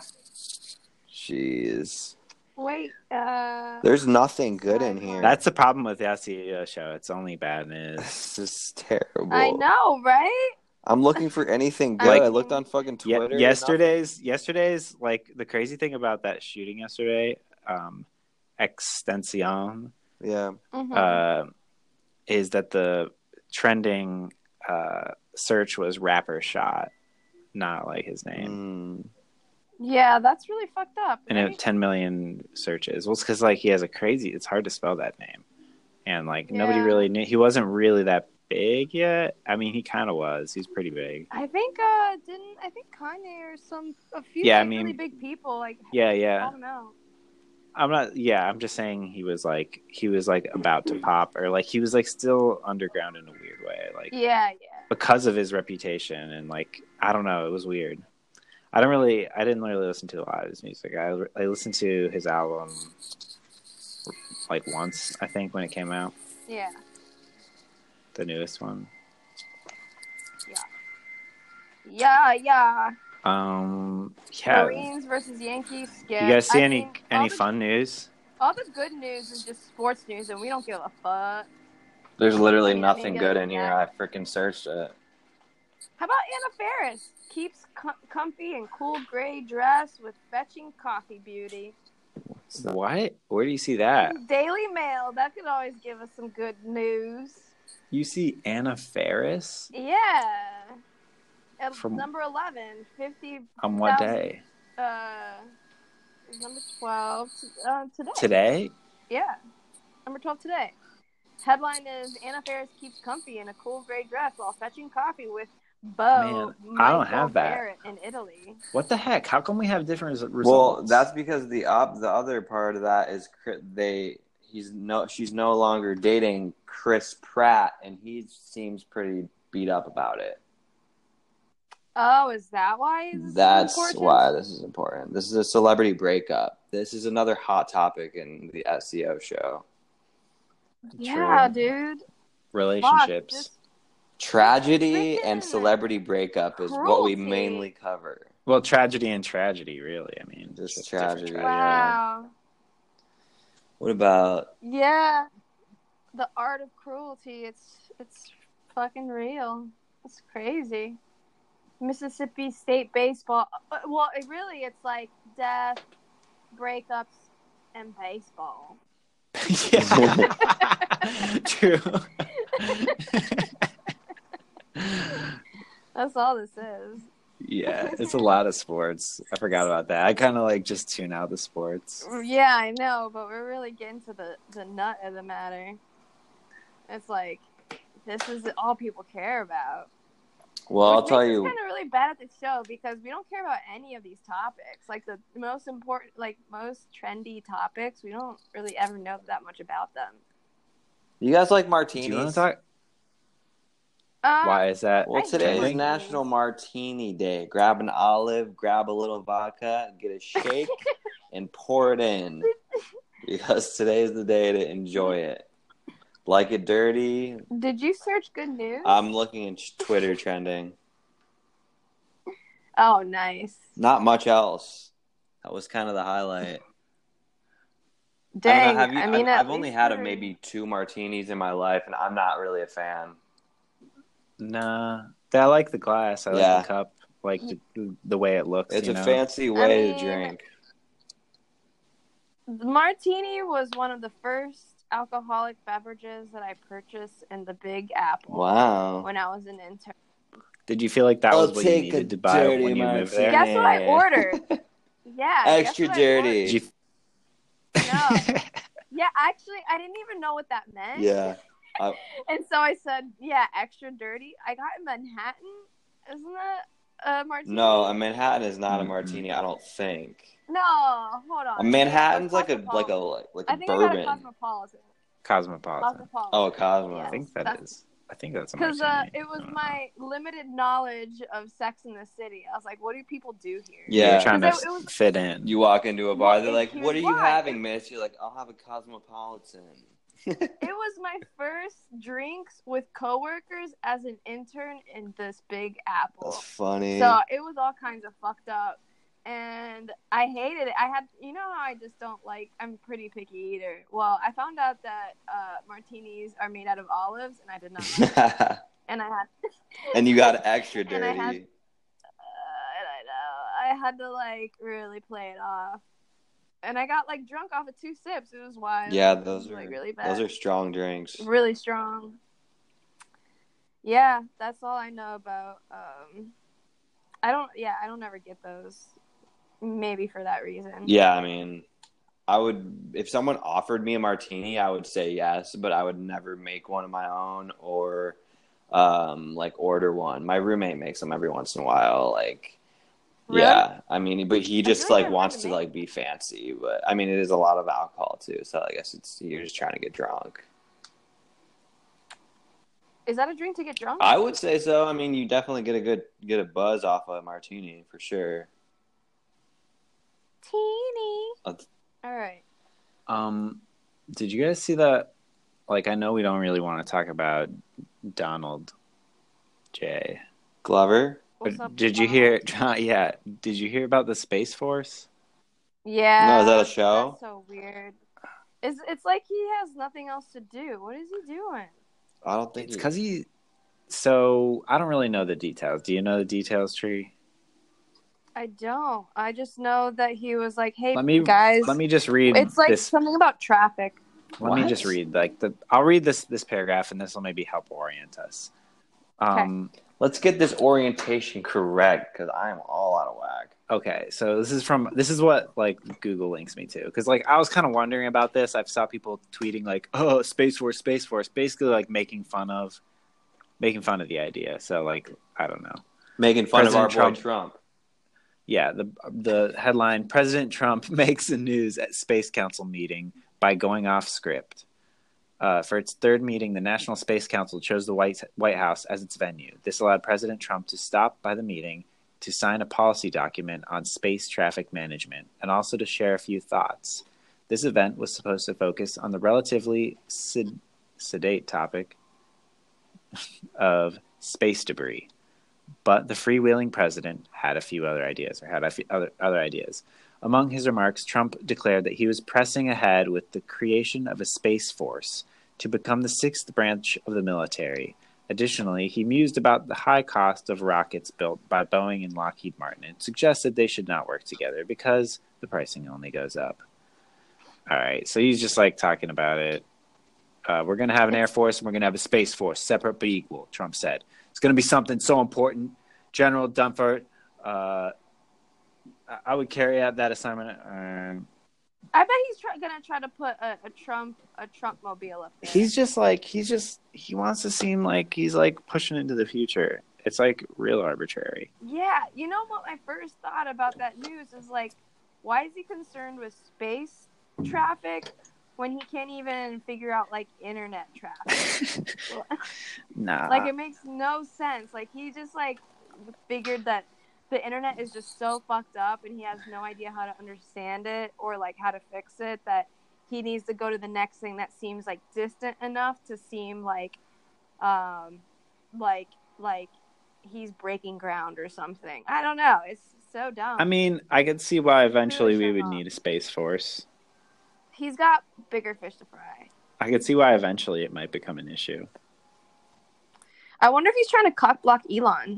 Speaker 3: Jeez.
Speaker 1: Wait, uh,
Speaker 3: There's nothing good in here.
Speaker 2: That's the problem with the S E O show. It's only bad news.
Speaker 3: This is terrible.
Speaker 1: I know, right?
Speaker 3: I'm looking for anything good.
Speaker 1: Like-
Speaker 3: I looked on fucking
Speaker 2: Ye-
Speaker 3: Twitter.
Speaker 2: yesterday's yesterday's like the crazy thing about that shooting yesterday, um, Extension,
Speaker 3: Yeah.
Speaker 1: Mhm.
Speaker 2: uh, is that the trending uh, search was rapper shot, not like his name.
Speaker 3: Mm.
Speaker 1: Yeah, that's really fucked up.
Speaker 2: And
Speaker 1: Right?
Speaker 2: it ten million searches. Well, it's because like he has a crazy. It's hard to spell that name, and like nobody
Speaker 1: Yeah.
Speaker 2: really knew. He wasn't really that big yet. I mean, he kind of was. He's pretty big.
Speaker 1: I think uh didn't I think Kanye or some a few
Speaker 2: Yeah, I
Speaker 1: like,
Speaker 2: mean-
Speaker 1: really big people like
Speaker 2: Yeah, yeah.
Speaker 1: called him out.
Speaker 2: I'm not. Yeah, I'm just saying he was like he was like about to pop, or like he was like still underground in a weird way, like
Speaker 1: Yeah, yeah.
Speaker 2: because of his reputation, and like I don't know, it was weird. I don't really, I didn't really listen to a lot of his music. I I listened to his album like once, I think, when it came out,
Speaker 1: Yeah.
Speaker 2: the newest one.
Speaker 1: Yeah, yeah.
Speaker 2: Um, yeah.
Speaker 1: Marines versus Yankees skip.
Speaker 2: You guys see
Speaker 1: I
Speaker 2: any
Speaker 1: mean, all
Speaker 2: any
Speaker 1: the-
Speaker 2: fun news?
Speaker 1: All the good news is just sports news, and we don't give a fuck.
Speaker 3: There's literally
Speaker 1: I mean,
Speaker 3: nothing
Speaker 1: maybe
Speaker 3: good
Speaker 1: like
Speaker 3: in here.
Speaker 1: that.
Speaker 3: I freaking searched it.
Speaker 1: How about Anna Faris? Keeps com- comfy and cool gray dress with fetching coffee beauty.
Speaker 2: What? Where do you see that?
Speaker 1: Daily Mail. That could always give us some good news.
Speaker 2: You see Anna Faris
Speaker 1: Yeah. At
Speaker 2: From-
Speaker 1: number eleven, fifty.
Speaker 2: on what day?
Speaker 1: Uh, number twelve uh, today.
Speaker 2: Today?
Speaker 1: Yeah, number twelve today. Headline is Anna Faris keeps comfy in a cool gray dress while fetching coffee with Bo.
Speaker 2: Man, I don't
Speaker 1: Michael
Speaker 2: have that.
Speaker 1: Barrett in Italy.
Speaker 2: What the heck? How come we have different res- results?
Speaker 3: Well, that's because the op- the other part of that is Chri- they he's no she's no longer dating Chris Pratt, and he seems pretty beat up about it.
Speaker 1: Oh, is that why this is
Speaker 3: That's
Speaker 1: important?
Speaker 3: why this is important. This is a celebrity breakup. This is another hot topic in the S E O show.
Speaker 1: Yeah,
Speaker 2: True.
Speaker 1: dude.
Speaker 2: Relationships.
Speaker 1: Fuck, just
Speaker 3: Tragedy
Speaker 1: freaking
Speaker 3: and celebrity breakup is what we
Speaker 1: cruelty.
Speaker 3: mainly cover.
Speaker 2: Well, tragedy and tragedy, really. I mean,
Speaker 3: Just
Speaker 2: just different
Speaker 3: tragedy.
Speaker 2: tragedy.
Speaker 1: Wow.
Speaker 3: What about
Speaker 1: Yeah. The art of cruelty. It's it's fucking real. It's crazy. Mississippi State baseball. uh, Well, it really, it's like death, breakups, and baseball.
Speaker 2: Yeah. True.
Speaker 1: That's all this is.
Speaker 2: Yeah, it's a lot of sports. I forgot about that. I kind of like just tune out the sports.
Speaker 1: Yeah, I know, but we're really getting to the, the nut of the matter. It's like, this is all people care about.
Speaker 3: Well, I'll
Speaker 1: Which
Speaker 3: tell
Speaker 1: makes
Speaker 3: you.
Speaker 1: us kind of really bad at the show because we don't care about any of these topics. Like the most important, like most trendy topics, we don't really ever know that much about them.
Speaker 3: You guys like
Speaker 2: Do
Speaker 3: martinis?
Speaker 2: you want to talk?
Speaker 1: Um,
Speaker 2: Why is that?
Speaker 3: Well,
Speaker 1: I
Speaker 3: today is
Speaker 1: trending?
Speaker 3: National Martini Day. Grab an olive, grab a little vodka, get a shake, and pour it in. Because today is the day to enjoy it. Like it dirty.
Speaker 1: Did you search good news?
Speaker 3: I'm looking at Twitter trending.
Speaker 1: Oh, nice.
Speaker 3: Not much else. That was kind of the highlight.
Speaker 1: Dang.
Speaker 3: I, don't know, have you,
Speaker 1: I mean,
Speaker 3: I've,
Speaker 1: at
Speaker 3: I've only
Speaker 1: least
Speaker 3: had a,
Speaker 1: we're-
Speaker 3: maybe two martinis in my life, and I'm not really a fan.
Speaker 2: Nah, I like the glass. I like
Speaker 3: Yeah.
Speaker 2: the cup. Like the, the way it looks.
Speaker 3: It's
Speaker 2: you
Speaker 3: a
Speaker 2: know?
Speaker 3: fancy way
Speaker 1: mean-
Speaker 3: to drink.
Speaker 1: The martini was one of the first alcoholic beverages that I purchased in the Big Apple
Speaker 3: Wow.
Speaker 1: when I was an intern.
Speaker 2: Did you feel like that
Speaker 3: I'll
Speaker 2: was what you
Speaker 3: take a
Speaker 2: needed to buy
Speaker 3: dirty
Speaker 2: when you moved
Speaker 3: martini.
Speaker 2: there?
Speaker 1: Guess what I
Speaker 3: Yeah.
Speaker 1: ordered? Yeah. guess
Speaker 3: Extra
Speaker 1: what I
Speaker 3: dirty.
Speaker 2: Did you...
Speaker 1: No. Yeah, actually, I didn't even know what that meant.
Speaker 3: Yeah.
Speaker 1: And so I said, yeah, extra dirty. I got in Manhattan. Isn't that a martini?
Speaker 3: No, a Manhattan is not a
Speaker 2: Mhm.
Speaker 3: martini, I don't think.
Speaker 1: No, hold on.
Speaker 3: A Manhattan's
Speaker 1: A
Speaker 3: like a like a
Speaker 1: Cosmopolitan.
Speaker 3: like
Speaker 1: I
Speaker 3: a
Speaker 1: think I got a
Speaker 3: bourbon.
Speaker 1: Cosmopolitan.
Speaker 2: Cosmopolitan.
Speaker 1: Cosmopolitan.
Speaker 3: Oh, a Cosmo.
Speaker 1: Yeah.
Speaker 2: I think that
Speaker 1: That's-
Speaker 2: is. I think that's a
Speaker 1: Because uh,
Speaker 2: martini.
Speaker 1: it was
Speaker 2: I don't know.
Speaker 1: my limited knowledge of Sex in the City. I was like, what do people do here?
Speaker 2: You're
Speaker 3: Yeah.
Speaker 2: trying to
Speaker 1: 'Cause it- it was-
Speaker 2: fit in.
Speaker 3: You walk into a bar,
Speaker 1: Well,
Speaker 3: they're
Speaker 1: and
Speaker 3: like,
Speaker 1: here's
Speaker 3: "What are you
Speaker 1: why.
Speaker 3: having, miss?" You're like, "I'll have a Cosmopolitan."
Speaker 1: It was my first drinks with coworkers as an intern in this Big Apple.
Speaker 3: That's funny.
Speaker 1: So it was all kinds of fucked up. And I hated it. I had, you know how I just don't like, I'm a pretty picky eater. Well, I found out that uh, martinis are made out of olives, and I did not like it. And I had,
Speaker 3: And you got extra
Speaker 1: And
Speaker 3: dirty.
Speaker 1: I had- uh, and I know, I had to like really play it off. And I got like drunk off of two sips. It was wild.
Speaker 3: Yeah,
Speaker 1: It
Speaker 3: those
Speaker 1: was,
Speaker 3: are
Speaker 1: like really bad.
Speaker 3: those are strong drinks.
Speaker 1: Really strong. Yeah, that's all I know about. Um, I don't. Yeah, I don't ever get those. Maybe for that reason.
Speaker 3: Yeah, I mean, I would if someone offered me a martini, I would say yes, but I would never make one of my own or um, like order one. My roommate makes them every once in a while. Like,
Speaker 1: Really?
Speaker 3: yeah, I mean, but he just
Speaker 1: feel like
Speaker 3: like
Speaker 1: they're
Speaker 3: wants
Speaker 1: hard
Speaker 3: to
Speaker 1: to
Speaker 3: like be fancy. But I mean, it is a lot of alcohol too, so I guess it's you're just trying to get drunk.
Speaker 1: Is that a drink to get drunk?
Speaker 3: I would say so. I mean, you definitely get a good get a buzz off a martini for sure.
Speaker 1: Teeny.
Speaker 3: That's-
Speaker 1: All right.
Speaker 2: Um, did you guys see that? Like, I know we don't really want to talk about Donald J.
Speaker 3: Glover.
Speaker 1: What's
Speaker 2: But
Speaker 1: up,
Speaker 2: did you
Speaker 1: Donald?
Speaker 2: hear? Yeah, did you hear about the Space Force?
Speaker 1: Yeah.
Speaker 3: No, is that a show?
Speaker 1: That's so weird. It's it's like he has nothing else to do. What is he doing?
Speaker 3: I don't think
Speaker 2: It's
Speaker 3: he-
Speaker 2: because he. So I don't really know the details. Do you know the details, Tree?
Speaker 1: I don't. I just know that he was like, "Hey,
Speaker 2: Let me
Speaker 1: guys."
Speaker 2: Let me just read
Speaker 1: It's like
Speaker 2: this.
Speaker 1: something about traffic.
Speaker 2: Let me
Speaker 3: What?
Speaker 2: just read like the. I'll read this this paragraph, and this will maybe help orient us. Um.
Speaker 3: Let's get this orientation correct because I'm all out of whack.
Speaker 2: Okay, so this is from this is what like Google links me to because like I was kind of wondering about this. I've saw people tweeting like, "Oh, Space Force, Space Force," basically like making fun of, making fun of the idea. So like I don't know.
Speaker 3: Making fun
Speaker 2: President
Speaker 3: of our boy
Speaker 2: Trump.
Speaker 3: Trump.
Speaker 2: Yeah, the the headline: President Trump makes the news at Space Council meeting by going off script. Uh, for its third meeting, the National Space Council chose the White, White House as its venue. This allowed President Trump to stop by the meeting to sign a policy document on space traffic management and also to share a few thoughts. This event was supposed to focus on the relatively sed- sedate topic of space debris. But the freewheeling president had a few other ideas, or had a few other, other ideas. Among his remarks, Trump declared that he was pressing ahead with the creation of a space force to become the sixth branch of the military. Additionally, he mused about the high cost of rockets built by Boeing and Lockheed Martin and suggested they should not work together because the pricing only goes up. All right, so he's just like talking about it. Uh, we're going to have an Air Force and we're going to have a Space Force, separate but equal, Trump said. It's going to be something so important. General Dunford, uh, I would carry out that assignment. Um,
Speaker 1: I bet he's try- gonna try to put a, a Trump a Trump mobile up there.
Speaker 2: he's just like he's just he wants to seem like he's like pushing into the future. It's like real arbitrary.
Speaker 1: Yeah, you know what my first thought about that news is like, why is he concerned with space traffic when he can't even figure out like internet traffic?
Speaker 2: Nah,
Speaker 1: Like it makes no sense. Like he just like figured that the internet is just so fucked up and he has no idea how to understand it or like how to fix it, that he needs to go to the next thing that seems like distant enough to seem like um like like he's breaking ground or something. I don't know. It's so dumb.
Speaker 2: I mean, I could see why eventually
Speaker 1: Really
Speaker 2: we would
Speaker 1: shut up.
Speaker 2: need a space force.
Speaker 1: He's got bigger fish to fry.
Speaker 2: I could see why eventually it might become an issue.
Speaker 1: I wonder if he's trying to cock block Elon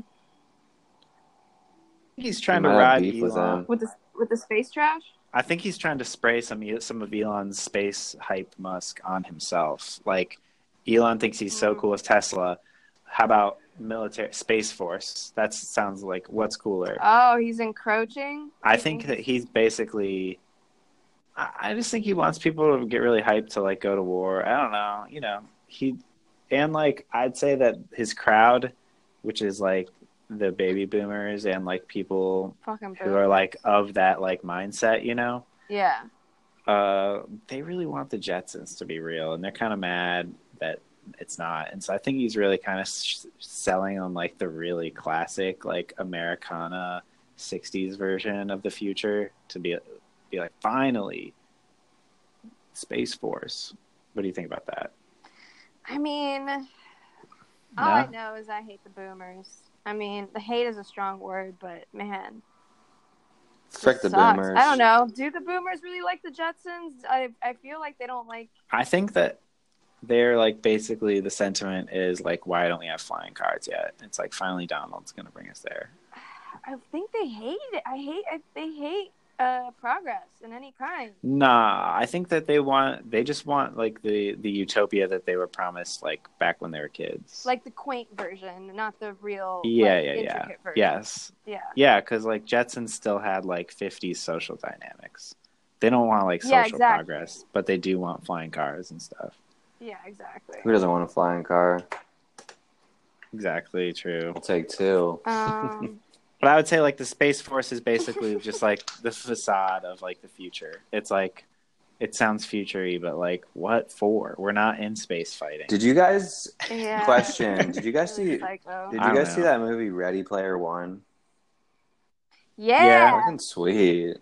Speaker 2: He's trying
Speaker 3: He
Speaker 2: to
Speaker 3: might have
Speaker 2: ride
Speaker 3: beef with
Speaker 2: Elon.
Speaker 3: him.
Speaker 1: with the with the space trash.
Speaker 2: I think he's trying to spray some some of Elon's space hype Musk on himself. Like Elon thinks he's so
Speaker 1: Mm.
Speaker 2: cool as Tesla. How about military space force? That sounds like what's cooler.
Speaker 1: Oh, he's encroaching.
Speaker 2: I
Speaker 1: You
Speaker 2: think that he's basically. I I just think he wants people to get really hyped to like go to war. I don't know, you know. He and like I'd say that his crowd, which is like the baby boomers and like people
Speaker 1: fucking
Speaker 2: who are like of that like mindset, you know.
Speaker 1: yeah.
Speaker 2: Uh, they really want the Jetsons to be real, and they're kind of mad that it's not. And so I think he's really kind of sh- selling on like the really classic like Americana sixties version of the future to be be like finally Space Force. What do you think about that?
Speaker 1: I mean, all
Speaker 2: No?
Speaker 1: I know is I hate the boomers. I mean, the hate is a strong word, but man, it
Speaker 3: Frick the
Speaker 1: sucks.
Speaker 3: boomers.
Speaker 1: I don't know. Do the boomers really like the Jetsons? I I feel like they don't like.
Speaker 2: I think that they're like basically the sentiment is like, why don't we have flying cars yet? It's like finally Donald's gonna bring us there.
Speaker 1: I think they hate it. I hate. I, they hate uh, progress in any kind.
Speaker 2: Nah, I think that they want they just want like the the utopia that they were promised like back when they were kids.
Speaker 1: Like the quaint version, not the real.
Speaker 2: yeah,
Speaker 1: like,
Speaker 2: yeah, yeah,
Speaker 1: intricate version.
Speaker 2: yes,
Speaker 1: Yeah.
Speaker 2: yeah, because like Jetsons still had like fifties social dynamics. They don't want like social
Speaker 1: Yeah, exactly.
Speaker 2: progress, but they do want flying cars and stuff.
Speaker 1: Yeah. Exactly.
Speaker 3: Who doesn't want a flying car?
Speaker 2: Exactly, true.
Speaker 3: I'll take two.
Speaker 1: Um.
Speaker 2: But I would say like the Space Force is basically just like the facade of like the future. It's like it sounds future-y, but like what for? We're not in space fighting.
Speaker 3: Did you guys
Speaker 1: Yeah.
Speaker 3: question? Did you guys
Speaker 1: Really
Speaker 3: see?
Speaker 1: psycho.
Speaker 3: Did
Speaker 2: I
Speaker 3: you
Speaker 2: don't
Speaker 3: guys see
Speaker 2: know.
Speaker 3: that movie Ready Player One?
Speaker 1: Yeah.
Speaker 2: Yeah.
Speaker 3: Fucking sweet.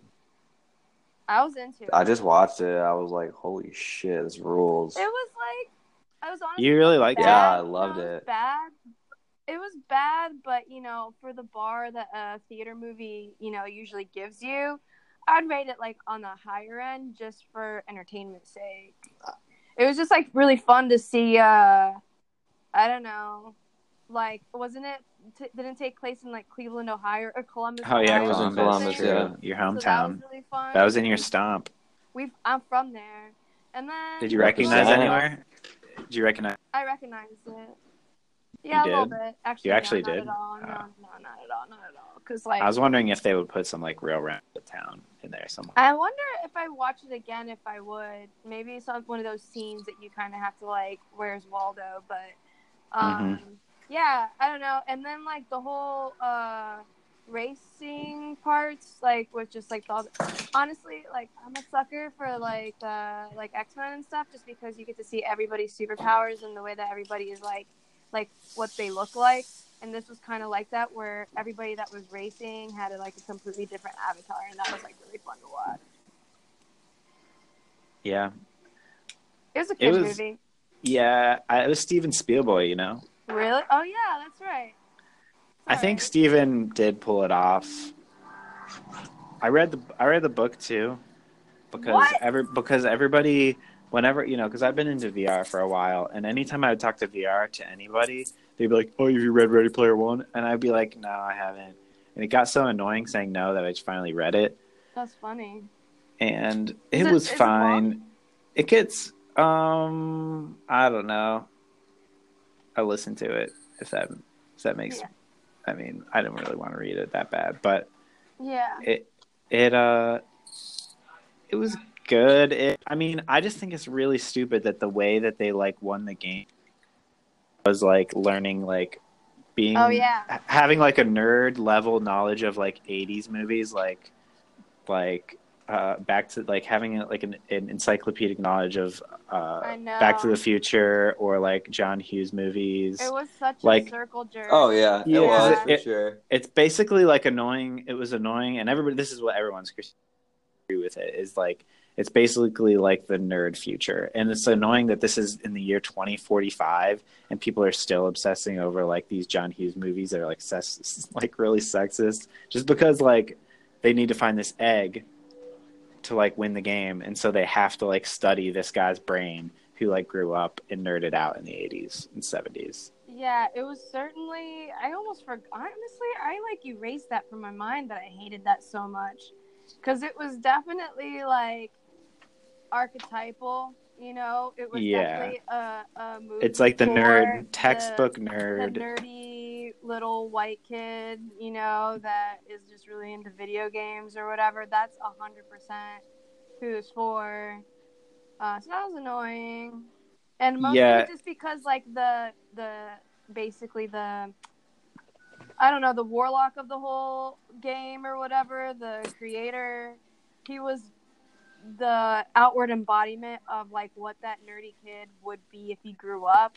Speaker 1: I was into it.
Speaker 3: I just watched it. I was like, holy shit, this rules.
Speaker 1: It was like I was honestly.
Speaker 2: You really liked
Speaker 1: bad.
Speaker 2: it?
Speaker 3: Yeah, I
Speaker 1: No,
Speaker 3: loved
Speaker 1: it. Was
Speaker 3: it.
Speaker 1: bad. It was bad, but you know, for the bar that a theater movie, you know, usually gives you, I'd rate it like on the higher end just for entertainment's sake. It was just like really fun to see. Uh, I don't know, like wasn't it? T- didn't take place in like Cleveland, Ohio, or Columbus?
Speaker 2: Oh yeah,
Speaker 1: Ohio,
Speaker 3: was in
Speaker 1: or
Speaker 3: Columbus,
Speaker 1: something?
Speaker 3: yeah.
Speaker 2: Your
Speaker 1: So that was
Speaker 2: hometown.
Speaker 1: really fun.
Speaker 2: That was in your stomp.
Speaker 1: We, I'm from there, and then
Speaker 2: Did you recognize
Speaker 3: Represent.
Speaker 2: anywhere? Did you recognize?
Speaker 1: I recognized it. Yeah,
Speaker 2: You
Speaker 1: a little
Speaker 2: did?
Speaker 1: bit. Actually,
Speaker 2: You
Speaker 1: no,
Speaker 2: actually
Speaker 1: not
Speaker 2: did?
Speaker 1: At all. No,
Speaker 2: Oh.
Speaker 1: no, not at all. Not at all. Because like,
Speaker 2: I was wondering if they would put some like real random town in there somewhere.
Speaker 1: I wonder if I watch it again, if I would. Maybe some one of those scenes that you kind of have to like, where's Waldo? But um,
Speaker 2: Mm-hmm.
Speaker 1: yeah, I don't know. And then like the whole uh, racing parts, like with just like all. The, honestly, like I'm a sucker for like uh, like X-Men and stuff, just because you get to see everybody's superpowers and the way that everybody is like, like what they look like. And this was kind of like that, where everybody that was racing had a, like a completely different avatar, and that was like really fun to watch.
Speaker 2: Yeah.
Speaker 1: It was a
Speaker 2: It
Speaker 1: kid
Speaker 2: was-
Speaker 1: movie.
Speaker 2: Yeah, I, it was Steven Spielberg, you know.
Speaker 1: Really? Oh yeah, that's right.
Speaker 2: I think
Speaker 1: Sorry.
Speaker 2: Steven did pull it off. I read the I read the book too, because
Speaker 1: What?
Speaker 2: every because everybody whenever you know because I've been into V R for a while, and anytime I would talk to V R to anybody, they'd be like, "Oh, have you read Ready Player One?" And I'd be like, "No, I haven't." And it got so annoying saying no that I just finally read it,
Speaker 1: That's funny.
Speaker 2: and
Speaker 1: Is
Speaker 2: it
Speaker 1: it-
Speaker 2: was
Speaker 1: is it
Speaker 2: fine.
Speaker 1: long?
Speaker 2: It gets um I don't know. I listened to it if that if that makes.
Speaker 1: Yeah.
Speaker 2: I mean, I didn't really want to read it that bad, but
Speaker 1: Yeah.
Speaker 2: it it uh it was good. It, I mean, I just think it's really stupid that the way that they like won the game was like learning like being
Speaker 1: Oh, yeah.
Speaker 2: h- having like a nerd level knowledge of like eighties movies, like like uh back to like having like an, an encyclopedic knowledge of uh
Speaker 1: I know.
Speaker 2: Back to the Future or like John Hughes movies.
Speaker 1: It was such
Speaker 2: Like-
Speaker 1: a circle jerk.
Speaker 3: Oh yeah, it
Speaker 2: Yeah,
Speaker 3: was for
Speaker 2: it-
Speaker 3: sure.
Speaker 2: It's basically like annoying. It was annoying, and everybody. This is what everyone's agree with it. Is like it's basically like the nerd future, and it's annoying that this is in the year twenty forty-five, and people are still obsessing over like these John Hughes movies that are like ses- like really sexist, just because like they need to find this egg to like win the game, and so they have to like study this guy's brain who like grew up and nerded out in the eighties and seventies.
Speaker 1: Yeah, it was certainly. I almost forgot. Honestly, I like erased that from my mind that I hated that so much, because it was definitely like archetypal. You know, it was
Speaker 2: Yeah.
Speaker 1: definitely a, a movie.
Speaker 2: It's like the
Speaker 1: for
Speaker 2: nerd textbook
Speaker 1: the,
Speaker 2: nerd.
Speaker 1: the nerdy little white kid. You know, that is just really into video games or whatever. That's a hundred percent who it's for. Uh, so that was annoying, and mostly
Speaker 2: Yeah.
Speaker 1: just because like the the basically the I don't know the warlock of the whole game or whatever, the creator, he was the outward embodiment of like what that nerdy kid would be if he grew up.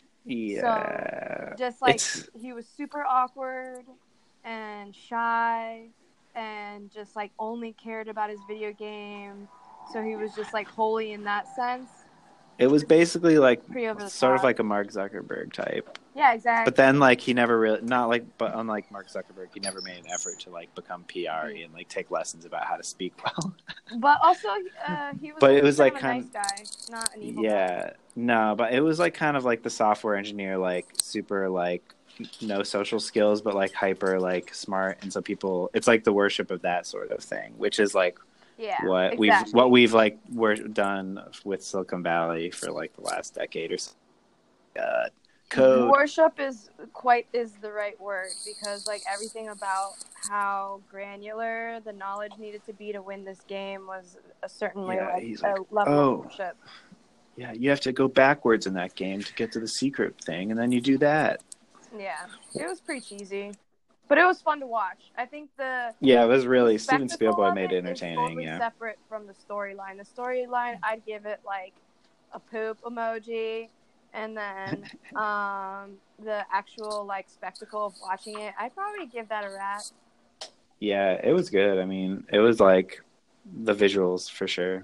Speaker 2: Yeah.
Speaker 1: Just like
Speaker 2: It's-
Speaker 1: he was super awkward and shy and just like only cared about his video game. So he was just like holy in that sense.
Speaker 2: It was basically like
Speaker 1: Pretty over the
Speaker 2: sort of
Speaker 1: top.
Speaker 2: like a Mark Zuckerberg type.
Speaker 1: Yeah, exactly.
Speaker 2: But then like he never really not like but unlike Mark Zuckerberg, he never made an effort to like become P R and like take lessons about how to speak well.
Speaker 1: But also, uh, he was.
Speaker 2: But it
Speaker 1: also
Speaker 2: was,
Speaker 1: kind
Speaker 2: like,
Speaker 1: of a
Speaker 2: kind
Speaker 1: nice guy, not an evil guy.
Speaker 2: Yeah. No, but it was like kind of like the software engineer, like super like no social skills, but like hyper like smart, and so people it's like the worship of that sort of thing, which is like
Speaker 1: Yeah,
Speaker 2: what
Speaker 1: exactly.
Speaker 2: we've what we've like we're done with Silicon Valley for like the last decade or so. God. Code.
Speaker 1: Worship is quite is the right word, because like everything about how granular the knowledge needed to be to win this game was a certainly
Speaker 2: Yeah,
Speaker 1: like
Speaker 2: he's
Speaker 1: a
Speaker 2: like,
Speaker 1: level
Speaker 2: "Oh."
Speaker 1: of worship.
Speaker 2: Yeah, you have to go backwards in that game to get to the secret thing, and then you do that.
Speaker 1: Yeah, it was pretty cheesy, but it was fun to watch. I think the
Speaker 2: Yeah, it was really
Speaker 1: the
Speaker 2: Steven
Speaker 1: spectacle
Speaker 2: Spielberg
Speaker 1: of
Speaker 2: made it
Speaker 1: is
Speaker 2: entertaining.
Speaker 1: totally
Speaker 2: Yeah,
Speaker 1: separate from the storyline. The storyline, I'd give it like a poop emoji, and then um, the actual like spectacle of watching it, I'd probably give that a rat.
Speaker 2: yeah, it was good. I mean, it was like the visuals for sure.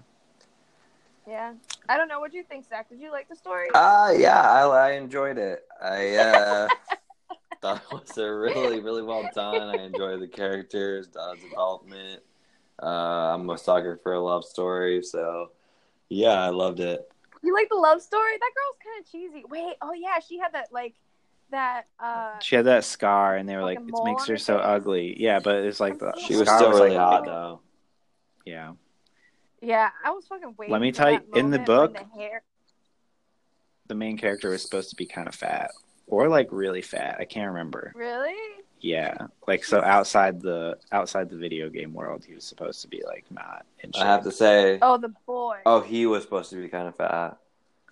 Speaker 1: Yeah, I don't know. What do you think, Zach? Did you like the story?
Speaker 3: Uh yeah, I, I enjoyed it. I uh, thought it was a really, really well done. I enjoyed the characters, the development. Uh, I'm a sucker for a love story, so yeah, I loved it.
Speaker 1: You like the love story? That girl's kind of cheesy. Wait, oh yeah, she had that like that. uh
Speaker 2: She had that scar, and they were
Speaker 1: Like
Speaker 2: like,
Speaker 1: a
Speaker 2: "It
Speaker 1: mole
Speaker 2: makes
Speaker 1: on
Speaker 2: her
Speaker 1: her
Speaker 2: so
Speaker 1: face?
Speaker 2: ugly." Yeah, but it's like the
Speaker 3: She was
Speaker 2: scar
Speaker 3: still really
Speaker 2: like,
Speaker 3: hot though.
Speaker 2: Yeah,
Speaker 1: Yeah, I was fucking waiting.
Speaker 2: Let me
Speaker 1: for
Speaker 2: tell you,
Speaker 1: that
Speaker 2: in the
Speaker 1: moment
Speaker 2: book-
Speaker 1: when the hair.
Speaker 2: the main character was supposed to be kind of fat, or like really fat. I can't remember.
Speaker 1: Really?
Speaker 2: Yeah, like so outside the outside the video game world, he was supposed to be like not in shape.
Speaker 3: I have to say,
Speaker 1: Oh, the boy.
Speaker 3: oh, he was supposed to be kind of fat.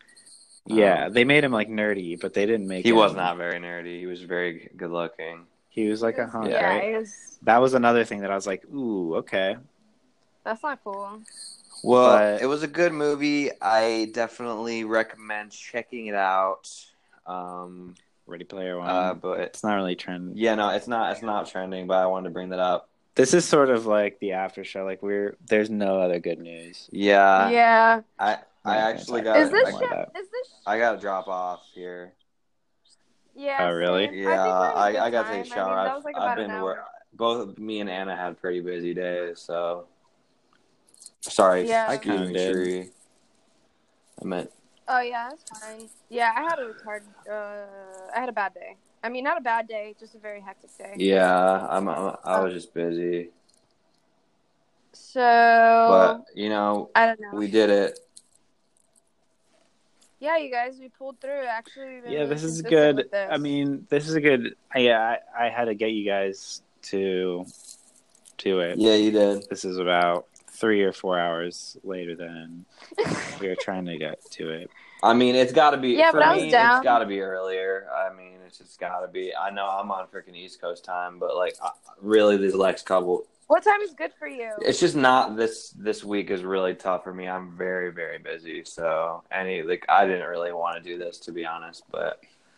Speaker 2: Yeah, they made him like nerdy, but they didn't make
Speaker 3: He
Speaker 2: him.
Speaker 3: was not very nerdy. He was very good looking.
Speaker 2: He was like a hunk,
Speaker 1: yeah,
Speaker 2: right?
Speaker 1: it was,
Speaker 2: That was another thing that I was like, ooh, okay.
Speaker 1: that's not cool.
Speaker 3: Well,
Speaker 2: But-
Speaker 3: it was a good movie. I definitely recommend checking it out. Um,
Speaker 2: Ready Player One.
Speaker 3: uh, but
Speaker 2: It's not really trend.
Speaker 3: yeah, no, it's not. It's not trending. But I wanted to bring that up.
Speaker 2: This is sort of like the after show. Like we're there's no other good news.
Speaker 3: Yeah,
Speaker 1: yeah.
Speaker 3: I I
Speaker 2: Yeah,
Speaker 3: actually
Speaker 2: it's
Speaker 3: got.
Speaker 2: like-
Speaker 1: Is this
Speaker 2: more
Speaker 1: shit?
Speaker 2: that.
Speaker 1: Is this?
Speaker 3: I got to drop off here.
Speaker 1: Yeah.
Speaker 2: Oh, really?
Speaker 1: same.
Speaker 3: Yeah,
Speaker 1: I, think we're
Speaker 3: I,
Speaker 1: in a
Speaker 3: I,
Speaker 1: good
Speaker 3: got to take a
Speaker 1: time.
Speaker 3: shower.
Speaker 1: I mean, that
Speaker 3: I've,
Speaker 1: was like
Speaker 3: I've
Speaker 1: about
Speaker 3: been
Speaker 1: an hour.
Speaker 3: wor- both me and Anna had pretty busy days. So sorry,
Speaker 1: Yeah.
Speaker 2: I
Speaker 3: excuse
Speaker 2: kinda
Speaker 3: me,
Speaker 2: did.
Speaker 3: Sheree. I meant
Speaker 1: Oh yeah, that's fine. Yeah, I had a retard. Uh, I had a bad day. I mean, not a bad day, just a very hectic day.
Speaker 3: yeah. I'm, I'm I was just busy,
Speaker 1: So
Speaker 3: but you know
Speaker 1: I don't know.
Speaker 3: we did it.
Speaker 1: Yeah, you guys, we pulled through. Actually, we've been
Speaker 2: Yeah,
Speaker 1: really
Speaker 2: this is
Speaker 1: consistent
Speaker 2: good.
Speaker 1: with this.
Speaker 2: I mean, this is a good. Yeah, I, I had to get you guys to to it.
Speaker 3: Yeah, you did.
Speaker 2: This is about three or four hours later than we were trying to get to it.
Speaker 3: I mean, it's got to be
Speaker 1: Yeah,
Speaker 3: for
Speaker 1: but I
Speaker 3: me.
Speaker 1: was down.
Speaker 3: It's got to be earlier. I mean, it's just got to be. I know I'm on freaking East Coast time, but like, I, really, these next couple.
Speaker 1: What time is good for you?
Speaker 3: It's just not this this week is really tough for me. I'm very very busy, so any like I didn't really want to do this to be honest, but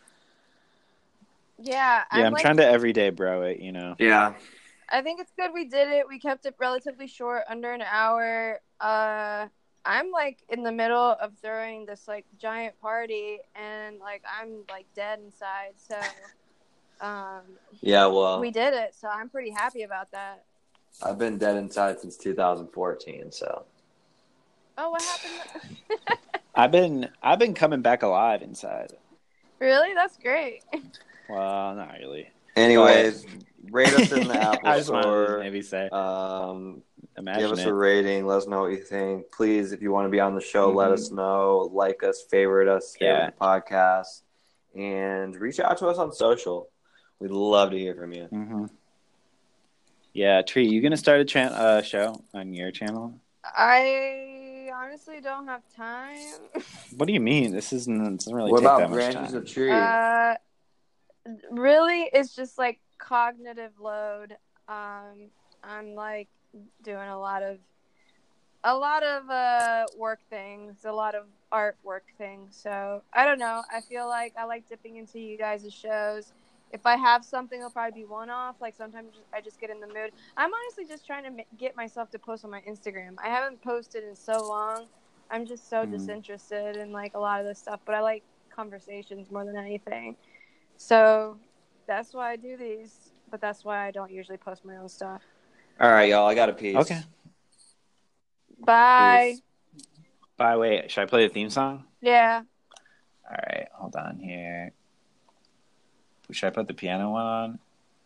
Speaker 1: Yeah,
Speaker 2: Yeah, I'm,
Speaker 1: like,
Speaker 2: trying to everyday bro it. You know.
Speaker 3: yeah,
Speaker 1: I think it's good we did it. We kept it relatively short, under an hour. Uh, I'm like in the middle of throwing this like giant party, and like I'm like dead inside. So, um,
Speaker 3: yeah. Well,
Speaker 1: we did it. So I'm pretty happy about that.
Speaker 3: I've been dead inside since two thousand fourteen, so
Speaker 1: Oh, what happened?
Speaker 2: I've been I've been coming back alive inside.
Speaker 1: Really? That's great.
Speaker 2: Well, not really.
Speaker 3: anyways, rate us in the Apple
Speaker 2: I just wanted to
Speaker 3: Store.
Speaker 2: maybe say,
Speaker 3: Um,
Speaker 2: imagine
Speaker 3: give us
Speaker 2: it.
Speaker 3: a rating. Let us know what you think. Please, if you want to be on the show, let
Speaker 2: Mhm.
Speaker 3: us know. Like us, favorite us, favorite
Speaker 2: Yeah.
Speaker 3: the podcast, and reach out to us on social. We'd love to hear from you.
Speaker 2: hmm Yeah, Tree, you gonna start a chan- uh, show on your channel?
Speaker 1: I honestly don't have time.
Speaker 2: What do you mean? This isn't it doesn't really
Speaker 3: What
Speaker 2: take that
Speaker 3: about
Speaker 2: much
Speaker 3: branches
Speaker 2: time.
Speaker 3: of tree?
Speaker 1: Uh, really, it's just like cognitive load. Um, I'm like doing a lot of a lot of uh work things, a lot of artwork things. So I don't know. I feel like I like dipping into you guys' shows. If I have something, it'll probably be one off. Like sometimes I just get in the mood. I'm honestly just trying to ma- get myself to post on my Instagram. I haven't posted in so long. I'm just so
Speaker 2: Mhm.
Speaker 1: disinterested in like a lot of this stuff. But I like conversations more than anything. So that's why I do these. But that's why I don't usually post my own stuff.
Speaker 3: All right, y'all. I got a piece.
Speaker 2: Okay.
Speaker 1: Bye.
Speaker 3: Peace.
Speaker 2: By the way, should I play the theme song?
Speaker 1: Yeah.
Speaker 2: All right, hold on here. Should I put the piano one on?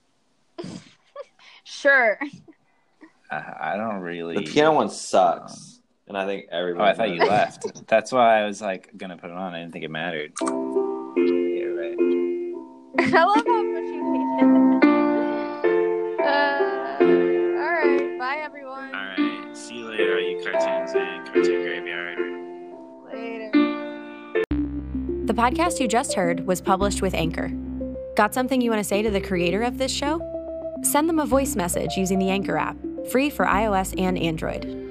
Speaker 1: Sure.
Speaker 2: I, I don't really.
Speaker 3: The piano one sucks, and I think
Speaker 2: Oh,
Speaker 3: everybody.
Speaker 2: I thought you
Speaker 3: knows.
Speaker 2: left. That's why I was like gonna put it on. I didn't think it mattered. Yeah, right.
Speaker 1: I love how much you hate it. Uh, all right. Bye, everyone.
Speaker 2: All right. See you later, all you cartoons and cartoon graveyard.
Speaker 1: Later.
Speaker 7: The podcast you just heard was published with Anchor. Got something you want to say to the creator of this show? Send them a voice message using the Anchor app, free for iOS and Android.